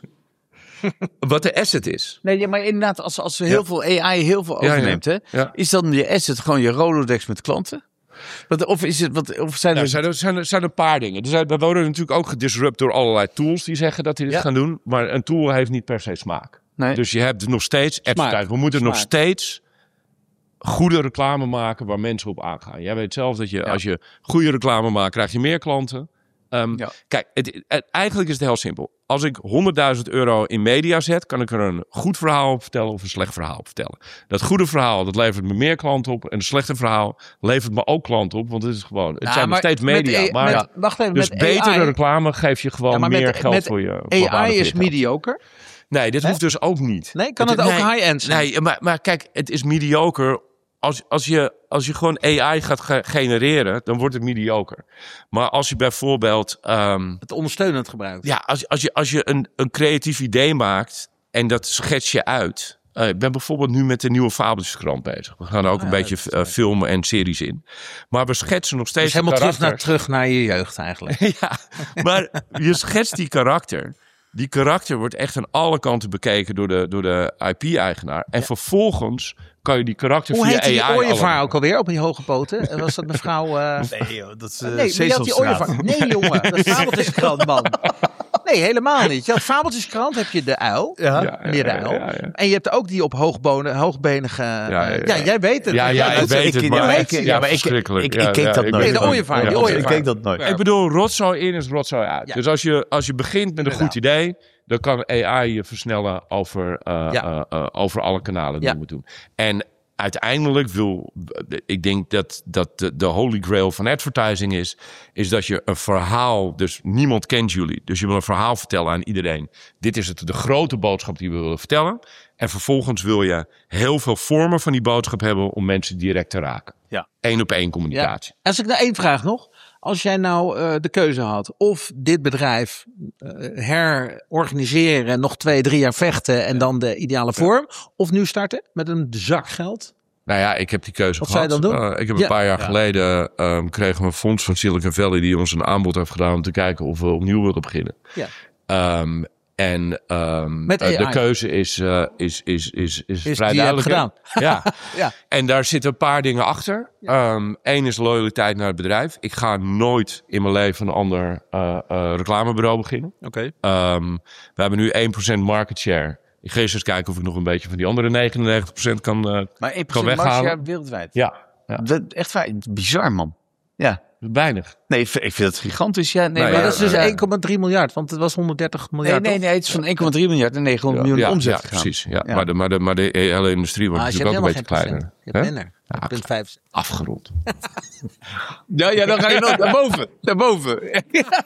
Wat de asset is. Nee, ja, maar inderdaad, als, als er heel Ja. veel A I heel veel Ja, ja. overneemt, Hè, Ja. is dan je asset gewoon je Rolodex met klanten? Wat, of, is het, wat, of zijn Nou, er... er zijn, er zijn, er zijn een paar dingen. Er zijn, we worden natuurlijk ook gedisrupt door allerlei tools die zeggen dat die dit Ja. gaan doen. Maar een tool heeft niet per se smaak. Nee. Dus je hebt nog steeds advertising. We moeten nog Smaak. steeds goede reclame maken waar mensen op aangaan. Jij weet zelf dat je als je goede reclame maakt, krijg je meer klanten. Um, Ja. Kijk, het, het- eigenlijk is het heel simpel. Als ik honderdduizend euro in media zet, kan ik er een goed verhaal op vertellen of een slecht verhaal op vertellen. Dat goede verhaal, dat levert me meer klanten op. En het slechte verhaal levert me ook klanten op. Want het is gewoon, het Nou, zijn nog maar steeds met media. A- maar, met- ja. Wacht even, Dus met betere A I, reclame geeft je gewoon Ja, maar meer met- geld met voor je. voor A I waarde is voor je geld. mediocre. Nee, dit Hè? hoeft dus ook niet. Nee, kan het ook high-end zijn? Nee, maar, maar kijk, het is mediocre. Als, als, je, als je gewoon A I gaat ge- genereren, dan wordt het mediocre. Maar als je bijvoorbeeld... ehm, Het ondersteunend gebruikt. ja, als, als je, als je een, een creatief idee maakt en dat schets je uit. Uh, ik ben bijvoorbeeld nu met de nieuwe Fabeltjeskrant bezig. We gaan er ook Ah, een ja, beetje dat is uh, leuk. filmen en series in. Maar we schetsen nog steeds Dus helemaal de terug naar, karakters. terug naar je jeugd eigenlijk. Ja, maar je schetst die karakter. Die karakter wordt echt aan alle kanten bekeken door de, door de I P-eigenaar. En vervolgens kan je die karakter Hoe via heette die A I ooievaar allemaal- ook alweer op die hoge poten? Was dat mevrouw... uh... Nee joh, dat is uh, Nee, maar je had die ooievaar. Nee jongen, dat is Fabeltjeskrant, man. Nee, helemaal niet. Je had Fabeltjeskrant, heb je de uil. Ja. Ja, Meneer de ja, uil. ja, ja. En je hebt ook die op hoogbonen, hoogbenige... Ja, ja, ja. ja, jij weet het. Ja, ja, ik dat- weet het, ik- maar ja, echt, ik- ja, ja, maar ik- verschrikkelijk. ik- Ja, ik keek ja, dat ik nooit. weet Nee, de het. ooievaar, Ja, die ja. ooievaar. Ik keek dat nooit. Ja. Ik bedoel, rotzooi in is rotzooi uit. Ja. Dus als je, als je begint met een goed idee, dan kan A I je versnellen over, uh, Ja. uh, uh, over alle kanalen die Ja. je moet doen. En uiteindelijk wil, ik denk dat, dat de, de holy grail van advertising is, is dat je een verhaal, dus niemand kent jullie. Dus je wil een verhaal vertellen aan iedereen. Dit is het, de grote boodschap die we willen vertellen. En vervolgens wil je heel veel vormen van die boodschap hebben om mensen direct te raken. Ja. Eén op één communicatie. Als ik nou één vraag nog. Als jij nou uh, de keuze had of dit bedrijf uh, herorganiseren, nog twee, drie jaar vechten en dan de ideale vorm. Of nu starten met een zak geld. Nou ja, ik heb die keuze Wat gehad. zou je dan doen? Uh, ik heb Ja. een paar jaar Ja. geleden um, kregen we een fonds van Silicon Valley die ons een aanbod heeft gedaan om te kijken of we opnieuw wilden beginnen. Ja. Um, en um, Met uh, de A I. keuze is, uh, is, is, is, is, Is vrij die je hebt duidelijk. hè? Ja. Ja. En daar zitten een paar dingen achter. Eén um, is loyaliteit naar het bedrijf. Ik ga nooit in mijn leven een ander uh, uh, reclamebureau beginnen. Oké. Okay. Um, we hebben nu één procent market share. Ik ga eens eens kijken of ik nog een beetje van die andere negenennegentig procent kan, uh, Maar één kan procent weghalen. marge wereldwijd. Ja, ja. Dat, echt waar, bizar man. Ja. Weinig. Nee, ik vind ik vind het gigantisch. Ja, nee, Nee, maar Maar ja, dat is dus ja. één komma drie miljard, want het was honderddertig Nee, miljard. nee, toch? nee, het is van één komma drie miljard en negenhonderd miljoen ja, omzet ja, gegaan. precies. Ja. Ja. Maar, de, maar, de, maar de hele industrie wordt Ah, dus je natuurlijk hebt ook een helemaal beetje geen procent. kleiner. Je hebt Hè? minder. punt vijf. Afgerond. Ja, ja, dan ga je nog naar boven. Naar boven.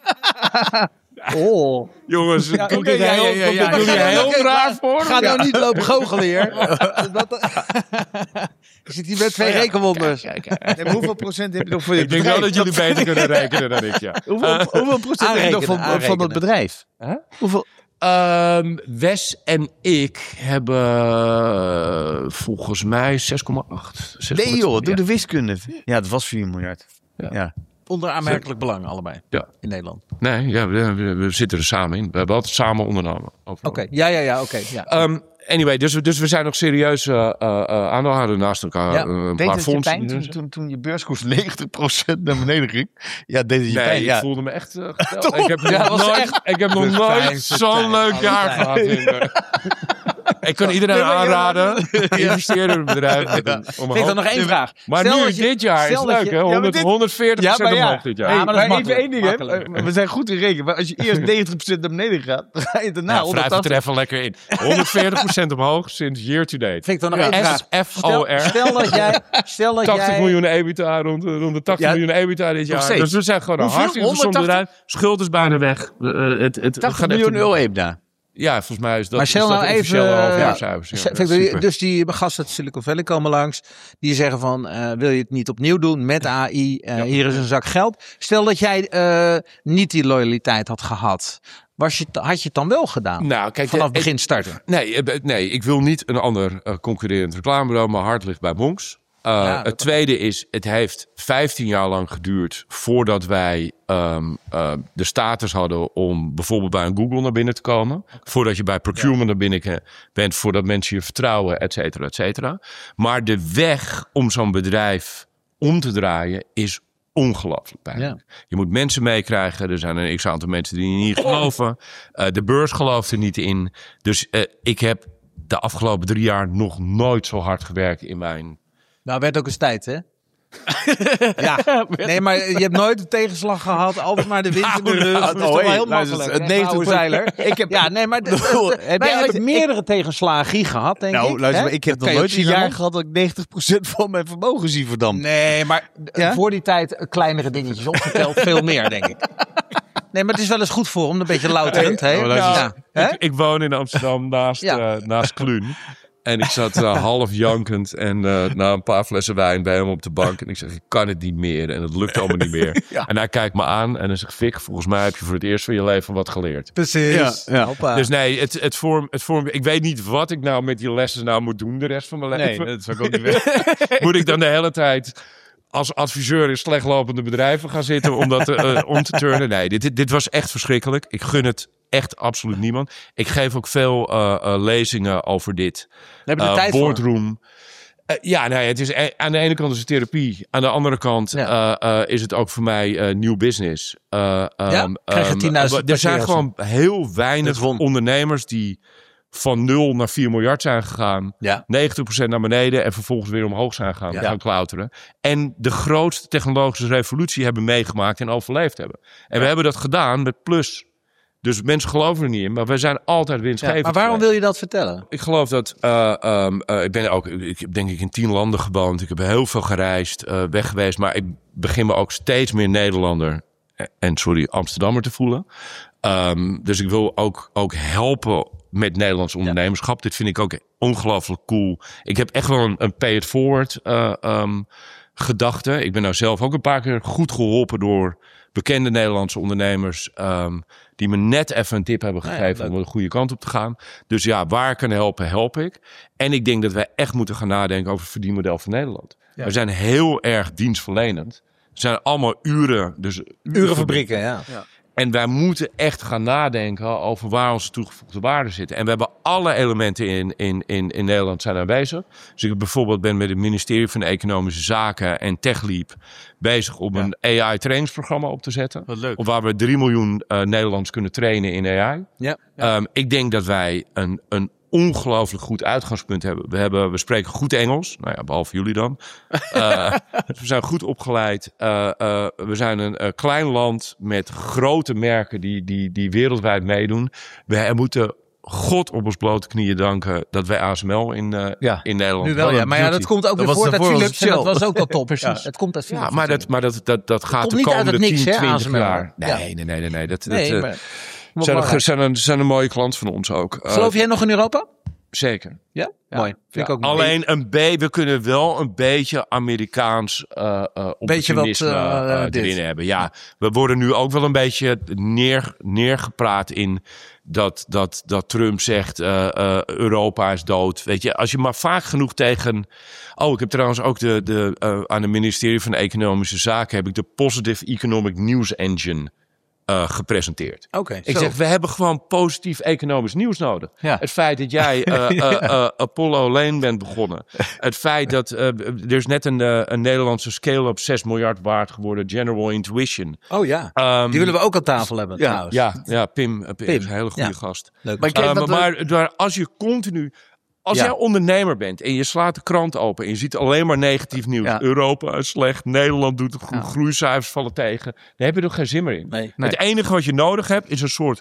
Oh. Jongens, Ja, komt oké, dit ja, heel, ja, ja, komt ja. dit jullie Ga heel nou- raar voor? Ga nou niet lopen goochelen hier. Dat- Je zit hier met twee rekenwonders. En hoeveel procent heb je nog voor je Ik denk wel bedrijf? dat jullie beter kunnen rekenen dan ik, ja. Hoeveel, hoeveel procent heb je nog van, Aanrekenen, van het bedrijf? Huh? Hoeveel? Um, Wes en ik hebben uh, volgens mij zes komma acht. Nee joh, doe ja. de wiskunde. Ja, dat was vier miljard. Ja. Ja. Onder aanmerkelijk belang allebei. Ja. In Nederland. Nee, ja, we, we, we zitten er samen in. We hebben altijd samen ondernomen. Oké, okay. ja, ja, ja, oké. Okay. Ja. Um, anyway, dus, dus we zijn nog serieus uh, uh, aandeelhouder naast elkaar. Ja. Uh, een Deed paar het je fondsen. pijn toen, toen, toen je beurskoers negentig procent naar beneden ging? Ja, deed het je Nee, pijn? ik Ja. voelde me echt uh, geteld. Ik heb nog Ja, was nooit, echt ik heb nog de nooit fijnste zo'n tijd, leuk alle jaar tijd. gehad. In, uh, ik kan iedereen aanraden. Investeer in een bedrijf. Met een, om Ik dan nog één vraag. Maar Stel nu, dat je- dit jaar, is stel dat leuk je- hè? Ja, maar honderd, dit- honderdveertig procent ja, omhoog dit jaar. Ja, maar dat is maar makkelijk. even één ding, hè. Makkelijk. We zijn goed in rekenen. Maar als je eerst negentig procent naar beneden gaat, dan ga je daarna Nou, vrij honderdtachtig. vertreffen lekker in. honderdveertig procent omhoog sinds year to date. Vind ik dan nog één vraag. S F O R. Stel, stel dat jij... Stel dat tachtig jij miljoen EBITDA, rond, rond de tachtig Ja, miljoen EBITDA dit nog jaar. steeds. Dus we zijn gewoon een Hoeveel? hartstikke gezond honderdtachtig? bedrijf. Schuld is bijna weg. Uh, het, het, tachtig gaat echt miljoen een- euro EBITDA. Ja, volgens mij is dat, Maar stel is dat nou de even, officiële eh, halfjaarcijfers. Ja, Zeg- ja, zeg- super. dus die gasten uit Silicon Valley komen langs. Die zeggen van, uh, wil je het niet opnieuw doen met A I? Uh, hier is een zak geld. Stel dat jij uh, niet die loyaliteit had gehad. Was je, had je het dan wel gedaan? Nou, kijk, Vanaf ik- begin starten. Nee, eh, nee, ik wil niet een ander uh, concurrerend reclamebureau. Mijn hart ligt bij Monks. Uh, Ja, dat- het tweede is, het heeft vijftien jaar lang geduurd voordat wij um, uh, de status hadden om bijvoorbeeld bij een Google naar binnen te komen. Okay. Voordat je bij procurement ja. naar binnen ke- bent, voordat mensen je vertrouwen, et cetera, et cetera. Maar de weg om zo'n bedrijf om te draaien is ongelooflijk pijnlijk. Ja. Je moet mensen meekrijgen. Er zijn een x-aantal mensen die niet geloven. Uh, de beurs gelooft er niet in. Dus uh, ik heb de afgelopen drie jaar nog nooit zo hard gewerkt in mijn... Nou, werd ook eens tijd, hè? Ja, nee, maar je hebt nooit een tegenslag gehad. Altijd maar de wind in de rug. Dat is toch wel heel makkelijk. Het negentig zeiler. Ik heb, ja, nee, maar de, de, de, heb wij jij hebben ooit- meerdere tegenslagen gehad, denk Nou, ik. luister, hè? maar ik heb Dat nog kan je nooit ook een zien, jaar Ramon. gehad dat ik negentig procent van mijn vermogen zie verdampt. Nee, maar Ja? voor die tijd kleinere dingetjes opgeteld. Veel meer, denk ik. Nee, maar het is wel eens goed voor om een beetje louterend. hè? Oh, luister, Ja. Hè? Ik, ik woon in Amsterdam naast, Ja. uh, naast Kluun. En ik zat uh, half jankend en uh, na een paar flessen wijn bij hem op de bank. En ik zeg, ik kan het niet meer. En het lukt allemaal niet meer. Ja. En hij kijkt me aan en dan zegt, Fik, volgens mij heb je voor het eerst van je leven wat geleerd. Precies. Ja, ja. Hoppa. Dus nee, het, het vorm, het vorm, ik weet niet wat ik nou met die lessen nou moet doen de rest van mijn Nee, leven. dat zou ik ook niet weten. Moet ik dan de hele tijd als adviseur in slechtlopende bedrijven gaan zitten om dat uh, om te turnen? Nee, dit, dit, dit was echt verschrikkelijk. Ik gun het echt absoluut niemand. Ik geef ook veel uh, uh, lezingen over dit. Daar heb je de Uh, tijd voor. boardroom. Uh, ja, nou ja, het is e- aan de ene kant is het therapie. Aan de andere kant Ja. uh, uh, is het ook voor mij uh, nieuw business. Uh, Ja? um, Krijg je um, tienduizend Er zijn passagiers. gewoon heel Dat weinig won. ondernemers die van nul naar vier miljard zijn gegaan. Ja. negentig procent naar beneden en vervolgens weer omhoog zijn gaan, Ja. gaan klauteren. En de grootste technologische revolutie hebben meegemaakt en overleefd hebben. En we hebben dat gedaan met plus. Dus mensen geloven er niet in, maar we zijn altijd winstgevend. Maar waarom geweest. wil je dat vertellen? Ik geloof dat, uh, um, uh, ik ben ook, ik heb denk ik in tien landen gewoond. Ik heb heel veel gereisd, uh, weg geweest. Maar ik begin me ook steeds meer Nederlander en sorry, Amsterdammer te voelen. Um, dus ik wil ook, ook helpen met Nederlands ondernemerschap. Dit vind ik ook ongelooflijk cool. Ik heb echt wel een, een pay it forward uh, um, gedachte. Ik ben nou zelf ook een paar keer goed geholpen door bekende Nederlandse ondernemers um, die me net even een tip hebben gegeven Ja, om de goede kant op te gaan. Dus ja, waar ik kan helpen, help ik. En ik denk dat wij echt moeten gaan nadenken over het verdienmodel van Nederland. Ja. We zijn heel erg dienstverlenend. We zijn allemaal uren, dus Urenfabrieken, ja. En wij moeten echt gaan nadenken over waar onze toegevoegde waarde zit. En we hebben alle elementen in, in, in, in Nederland zijn aanwezig. Dus ik bijvoorbeeld ben met het ministerie van Economische Zaken en TechLeap bezig om een A I trainingsprogramma op te zetten. Wat leuk. Of waar we drie miljoen uh, Nederlanders kunnen trainen in A I. Ja. Um, ik denk dat wij een, een ongelooflijk goed uitgangspunt hebben. We, hebben. we spreken goed Engels. Nou ja, behalve jullie dan. Uh, we zijn goed opgeleid. Uh, uh, we zijn een uh, klein land met grote merken die, die, die wereldwijd meedoen. We moeten God op ons blote knieën danken dat wij A S M L in, uh, Ja. in Nederland Nu wel, hebben. ja. Maar ja, dat komt ook Dat weer was voort uit daarvoor Philips. En Shell. dat was ook al top. Precies. Het komt uit Philips. Ja, maar dat, maar dat, dat, dat gaat komt de niet uit komende het niks, tien, hè, twintig A S M L. jaar. Ja. Nee, nee, nee, nee. nee. Dat, Nee, dat, uh, maar... zijn, een, zijn, een, zijn een mooie klant van ons ook. Uh, Geloof jij nog in Europa? Zeker. Ja? Mooi. Vind ik ook mooi. Alleen een beetje, we kunnen wel een beetje Amerikaans uh, uh, Beetje wat, opportunisme uh, uh, dit. erin hebben. Ja, we worden nu ook wel een beetje neer, neergepraat in dat, dat, dat Trump zegt uh, uh, Europa is dood. Weet je, als je maar vaak genoeg tegen... Oh, ik heb trouwens ook de, de, uh, aan het ministerie van Economische Zaken heb ik de Positive Economic News Engine Uh, gepresenteerd. Oké. Ik zo. zeg, we hebben gewoon positief economisch nieuws nodig. Ja. Het feit dat jij uh, uh, uh, Apollo Lane bent begonnen. Het feit dat uh, er is net een, uh, een Nederlandse scale-up zes miljard waard geworden. General Intuition. Oh ja. Um, Die willen we ook aan tafel hebben ja, trouwens. Ja, ja Pim, uh, Pim, Pim, is een hele goede ja. gast. Leuk. Maar ik kreeg Uh, wat maar, leuk- maar, maar als je continu... Als Ja. jij ondernemer bent en je slaat de krant open en je ziet alleen maar negatief nieuws. Ja. Europa is slecht, Nederland doet het goed, Ja. groeicijfers vallen tegen. Daar heb je er geen zin meer in. Nee. Nee. Het enige wat je nodig hebt is een soort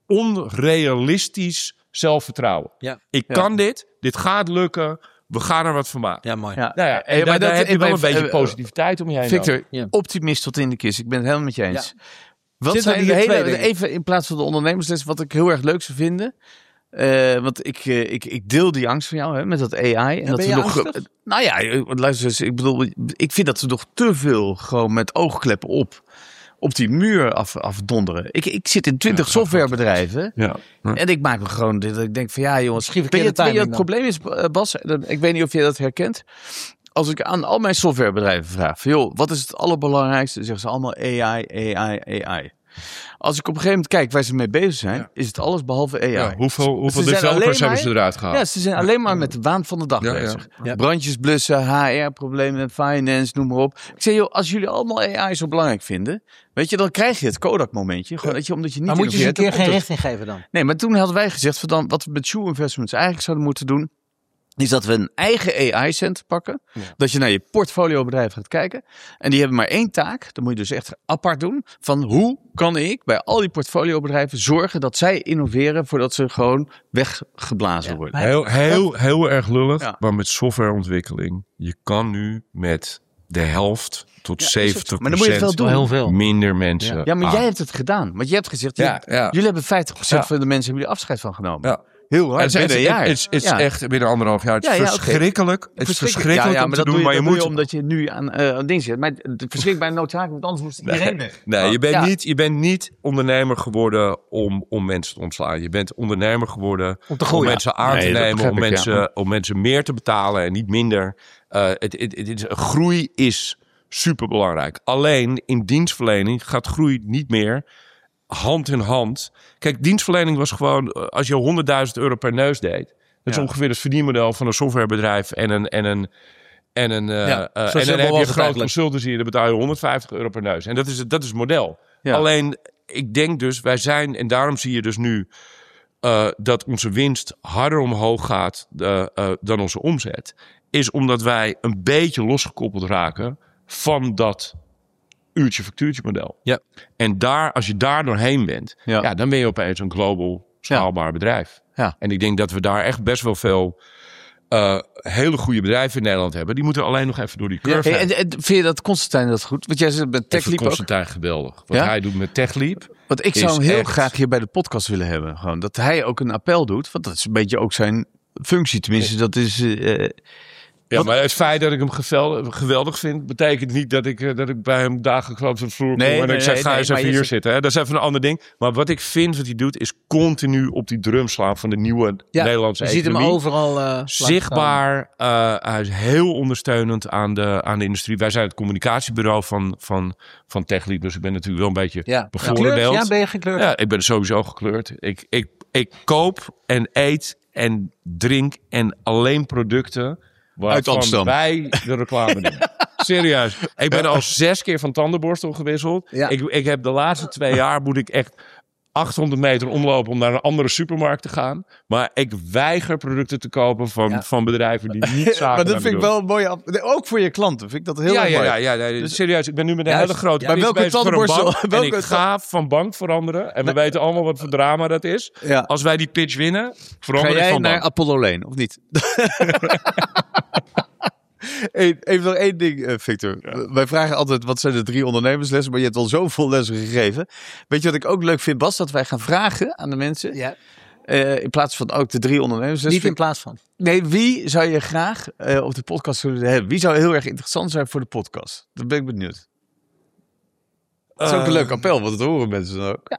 onrealistisch zelfvertrouwen. Ja. Ik Ja. kan dit, dit gaat lukken, we gaan er wat van maken. Ja, mooi. Ja. Nou ja, en Ja, maar daar, daar dat- heb je wel een even- beetje even- positiviteit om je heen. Victor, nodig. Ja. optimist tot in de kist. Ik ben het helemaal met je eens. Wat Zitten zijn er de hier hele, twee dingen? even in plaats van de ondernemersles, wat ik heel erg leuk zou vinden. Uh, want ik, uh, ik, ik deel die angst van jou hè, met dat A I. En Ja, dat ben we je nog, angstig? nou ja, luister eens. Ik bedoel, ik vind dat we nog te veel gewoon met oogkleppen op, op die muur af, afdonderen. Ik, ik zit in twintig Ja, softwarebedrijven. Ja. Ja. En ik maak me gewoon, dit- dat ik denk van ja jongens, Misschien weet je, verkeerde weet je wat het timing probleem is, Bas? Ik weet niet of jij dat herkent. Als ik aan al mijn softwarebedrijven vraag, van, joh, wat is het allerbelangrijkste? Dan zeggen ze allemaal A I, A I, A I. Als ik op een gegeven moment kijk waar ze mee bezig zijn, Ja. is het alles behalve A I. Ja, hoeveel Ze hoeveel zijn alleen developers maar- hebben ze eruit gehaald? Ja, ze zijn alleen maar met de waan van de dag Ja, ja. bezig. Ja. Brandjes blussen, H R-problemen, finance, noem maar op. Ik zeg, joh, als jullie allemaal A I zo belangrijk vinden, weet je, dan krijg je het Kodak-momentje. Gewoon, weet je, omdat je niet Maar moet je ze een innoveert, keer dan geen komt het. richting geven dan? Nee, maar toen hadden wij gezegd, van dan, wat we met Shoe Investments eigenlijk zouden moeten doen, is dat we een eigen A I-center pakken. Ja. Dat je naar je portfoliobedrijf gaat kijken. En die hebben maar één taak. Dat moet je dus echt apart doen. Van hoe kan ik bij al die portfoliobedrijven zorgen dat zij innoveren voordat ze gewoon weggeblazen Ja, worden. maar- Heel, heel, heel erg lullig, Ja. maar met softwareontwikkeling, je kan nu met de helft tot Ja, is ook zo. zeventig Maar dan moet je het wel procent doen. Heel veel. minder mensen. Ja, maar aan. jij hebt het gedaan. Want je hebt gezegd, je- Ja, ja. jullie hebben vijftig procent Ja. van de mensen hebben jullie afscheid van genomen. Ja. Heel hard, Het is, binnen een jaar. het is, het is Ja. echt binnen anderhalf jaar. Het is Ja, ja, oké. verschrikkelijk. Het is verschrikkelijk ja, ja, om maar te dat doen, doe je, maar je dat doe moet... je omdat je nu aan uh, aan ding zit. Maar het verschrikkelijk bij een noodzaak, want anders moest iedereen weg. Nee, je bent, Ja. niet, je bent niet ondernemer geworden om, om mensen te ontslaan. Je bent ondernemer geworden Om te groeien. mensen aan Nee, te dat nemen, begrijp om ik, ja. mensen, om mensen meer te betalen en niet minder. Uh, het, het, het is, groei is superbelangrijk. Alleen in dienstverlening gaat groei niet meer hand in hand. Kijk, dienstverlening was gewoon, uh, als je honderdduizend euro per neus deed. Dat is Ja. ongeveer het verdienmodel van een softwarebedrijf en een... En een En, een, uh, Ja, uh, zo en dan simpel heb je was een het grote eigenlijk. consultancy, daar betaal je honderdvijftig euro per neus. En dat is, het- dat is het model. Ja. Alleen, ik denk dus, wij zijn, en daarom zie je dus nu uh, dat onze winst harder omhoog gaat uh, uh, dan onze omzet. Is omdat wij een beetje losgekoppeld raken van dat uurtje-factuurtje model. Ja. En daar, als je daar doorheen bent, Ja. ja. dan ben je opeens een global schaalbaar bedrijf. Ja. En ik denk dat we daar echt best wel veel uh, hele goede bedrijven in Nederland hebben. Die moeten alleen nog even door die Ja, curve hey, heen. en, en vind je dat Constantijn dat goed? Want jij zit met Ik vind TechLeap ook. Constantijn geweldig. Wat Ja? hij doet met TechLeap. Want ik zou is hem heel echt- graag hier bij de podcast willen hebben. Gewoon, dat hij ook een appel doet. Want dat is een beetje ook zijn functie. Tenminste, dat is... eh, Ja, Wat- maar het feit dat ik hem geweldig, geweldig vind, betekent niet dat ik, eh, dat ik bij hem dagelijks op de vloer kom Nee, en nee, ik zeg, nee, ga nee, eens maar even je hier zit- zitten. Hè? Dat is even een ander ding. Maar wat ik vind wat hij doet, is continu op die drum slaan van de nieuwe Ja, Nederlandse je ziet hem economie. overal uh, langs Zichtbaar, uh, hij is heel ondersteunend aan de, aan de industrie. Wij zijn het communicatiebureau van, van, van TechLeap, dus ik ben natuurlijk wel een beetje gaan. Ja. bevoordeeld. Gekleurd? Ja, ben je gekleurd? Ja, ik ben sowieso gekleurd. Ik, ik, ik koop en eet en drink en alleen producten waarvan Amsterdam. wij de reclame doen. Serieus. Ik ben al zes keer van tandenborstel gewisseld. Ja. Ik, ik heb de laatste twee jaar moet ik echt achthonderd meter omlopen om naar een andere supermarkt te gaan. Maar ik weiger producten te kopen van, Ja. van bedrijven die niet zaken maar dat met vind me ik doen. wel een mooie... app- Ook voor je klanten vind ik dat heel Ja, erg ja, mooi. ja, ja, nee, serieus. Ik ben nu met een Juist. hele grote Ja, quiz welke bezig voor een tandenborstel- bank. En welke ik ga van bank veranderen. En we weten allemaal wat voor drama dat is. Ja. Als wij die pitch winnen, Ga verander ik jij van naar bank. Apollo Lane, of niet? Eén- Even nog één ding, eh, Victor. Wij vragen altijd, wat zijn de drie ondernemerslessen? Maar je hebt al zoveel lessen gegeven. Weet je wat ik ook leuk vind, Bas? Dat wij gaan vragen aan de mensen. Ja. eh, in plaats van ook de drie ondernemerslessen. Niet in plaats van. Nee, wie zou je graag eh, op de podcast willen hebben? Wie zou heel erg interessant zijn voor de podcast? Dat ben ik benieuwd. Dat is ook een Eh, leuk appel, want dat horen mensen dan ook.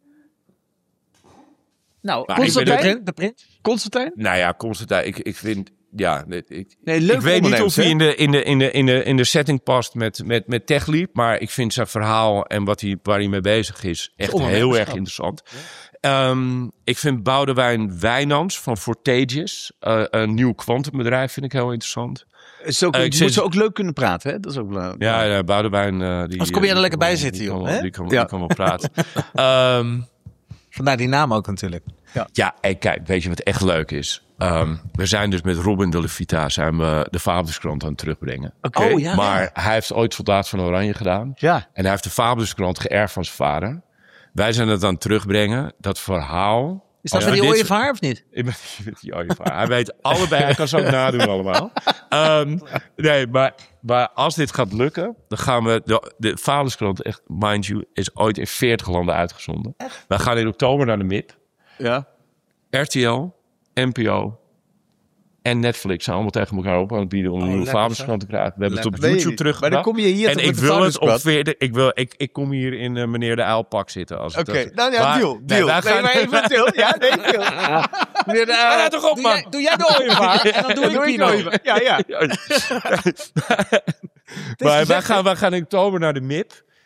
Nou, Maar ik ben de, ook- print, de print. Constantijn? Nou ja, Constantijn, ik, ik vind... Ja, ik, ik, Nee, leuk ik weet niet ondernemers, of hij hè? in de, in, de, in, de, in, de, in de setting past met, met, met TechLeap. Maar ik vind zijn verhaal en wat hij, waar hij mee bezig is echt heel ondernemerschap. erg interessant. Um, ik vind Boudewijn Wijnands van Fortages, uh, een nieuw kwantumbedrijf, vind ik heel interessant. Is ook, Eh, je ik moet zit- ze ook leuk kunnen praten, hè? Dat is ook belangrijk. Ja, ja Boudewijn... Uh, die, Anders kom je er die lekker kan bij wel- zitten, die kan joh, wel- hè? Die kan, Ja. die kan wel praten. um, Vandaar die naam ook natuurlijk. Ja, en kijk, weet je wat echt leuk is? Um, we zijn dus met Robin de La Vita zijn we de Faberskrant aan het terugbrengen. Oké. Oh, ja. Maar hij heeft ooit Soldaat van Oranje gedaan. Ja. En hij heeft de Faberskrant geërfd van zijn vader. Wij zijn het aan het terugbrengen. Dat verhaal... Is dat Als met we die dit- ooievaar of niet? Ik ben niet met die ooievaar. Hij weet allebei. Hij kan ze ook nadoen allemaal. Um, nee, maar, maar als dit gaat lukken, dan gaan we... De, de Faberskrant, echt, mind you, is ooit in veertig landen uitgezonden. Wij gaan in oktober naar de M I P. Ja. R T L, N P O en Netflix zijn allemaal tegen elkaar op aan het bieden om een Oh, nieuwe lekker, Faberskrant te krijgen. We hebben het op Nee, YouTube niet. teruggebracht. Maar dan kom je hier en toch ik met de wil het op Faberskrant? veertig. Ik wil, ik, ik kom hier in uh, meneer de Uilpak zitten. Als het Oké, dat- nou ja, Maar- deal. nee, deal. wij Nee, gaan- maar even stil. Ja, nee, stil. Meneer de, Ja, toch op, Doe man. jij, doe jij de ooievaar en dan doe ik Pino. even. Ja, ja. maar wij gaan, wij gaan in oktober naar de M I P.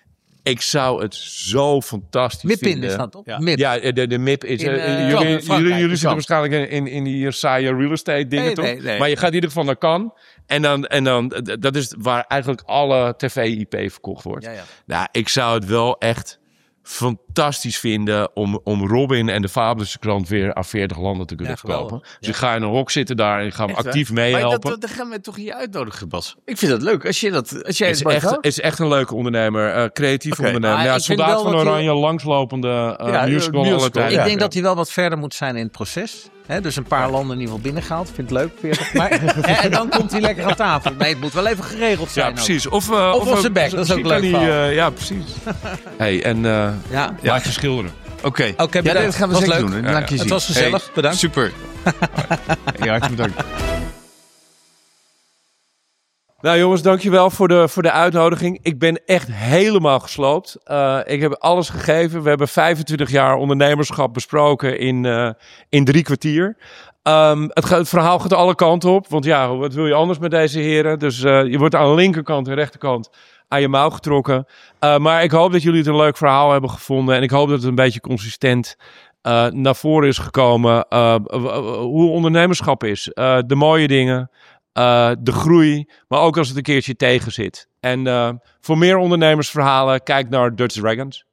Ik zou het zo fantastisch Mipin vinden. is dat toch? Ja. Mip. Ja, de, de M I P is... In, uh, uh, jullie Frankrijk, jullie, jullie zitten Kamp. waarschijnlijk in, in, in die saaie real estate dingen, Nee, toch? nee, nee. Maar je gaat in ieder geval naar Cannes. En dan, en dan, d- dat is waar eigenlijk alle tv-I P verkocht wordt. Ja, ja. Nou, ik zou het wel echt fantastisch vinden om, om Robin en de Fabelische krant weer aan veertig landen te kunnen Ja, verkopen. geweldig. Dus ik ga in een hok zitten daar en ik ga hem Echt, hè? actief Maar meehelpen. dat, dat, dan gaan we toch hier uitnodigen, Bas. Ik vind dat leuk. Als, je dat, als jij Het het is echt, echt, is echt een leuke ondernemer, uh, creatief Oké. ondernemer. Maar Ja, ik vind Soldaat wel van dat hij- Oranje, langslopende uh, Ja, musical, musical, alle tijden. Ik Ja. denk dat hij wel wat verder moet zijn in het proces. Hè, dus een paar landen in ieder geval binnengehaald. Vind het leuk, veertig. Maar, en, en dan komt hij lekker aan tafel. Nee, het moet wel even geregeld zijn. Ja, ook. precies. Of, uh, Of op zijn bek, dat is ook misschien leuk kan hij, verhaal. uh, ja, precies. Hey, en uh, Ja. laat je schilderen. Oké, Oké, ja, bedankt. dat gaan we Was zeker leuk. doen. Ja, Laat ik je Het zien. was gezellig. Hey, Bedankt. Super. Ja, hartelijk bedankt. Nou jongens, dankjewel voor de, voor de uitnodiging. Ik ben echt helemaal gesloopt. Uh, ik heb alles gegeven. We hebben vijfentwintig jaar ondernemerschap besproken in, uh, in drie kwartier. Um, het, gaat, het verhaal gaat alle kanten op. Want ja, wat wil je anders met deze heren? Dus uh, je wordt aan de linkerkant en rechterkant aan je mouw getrokken. Uh, maar ik hoop dat jullie het een leuk verhaal hebben gevonden. En ik hoop dat het een beetje consistent uh, naar voren is gekomen. Uh, hoe ondernemerschap is. Uh, de mooie dingen. Uh, de groei, maar ook als het een keertje tegen zit. En uh, voor meer ondernemersverhalen, kijk naar Dutch Dragons.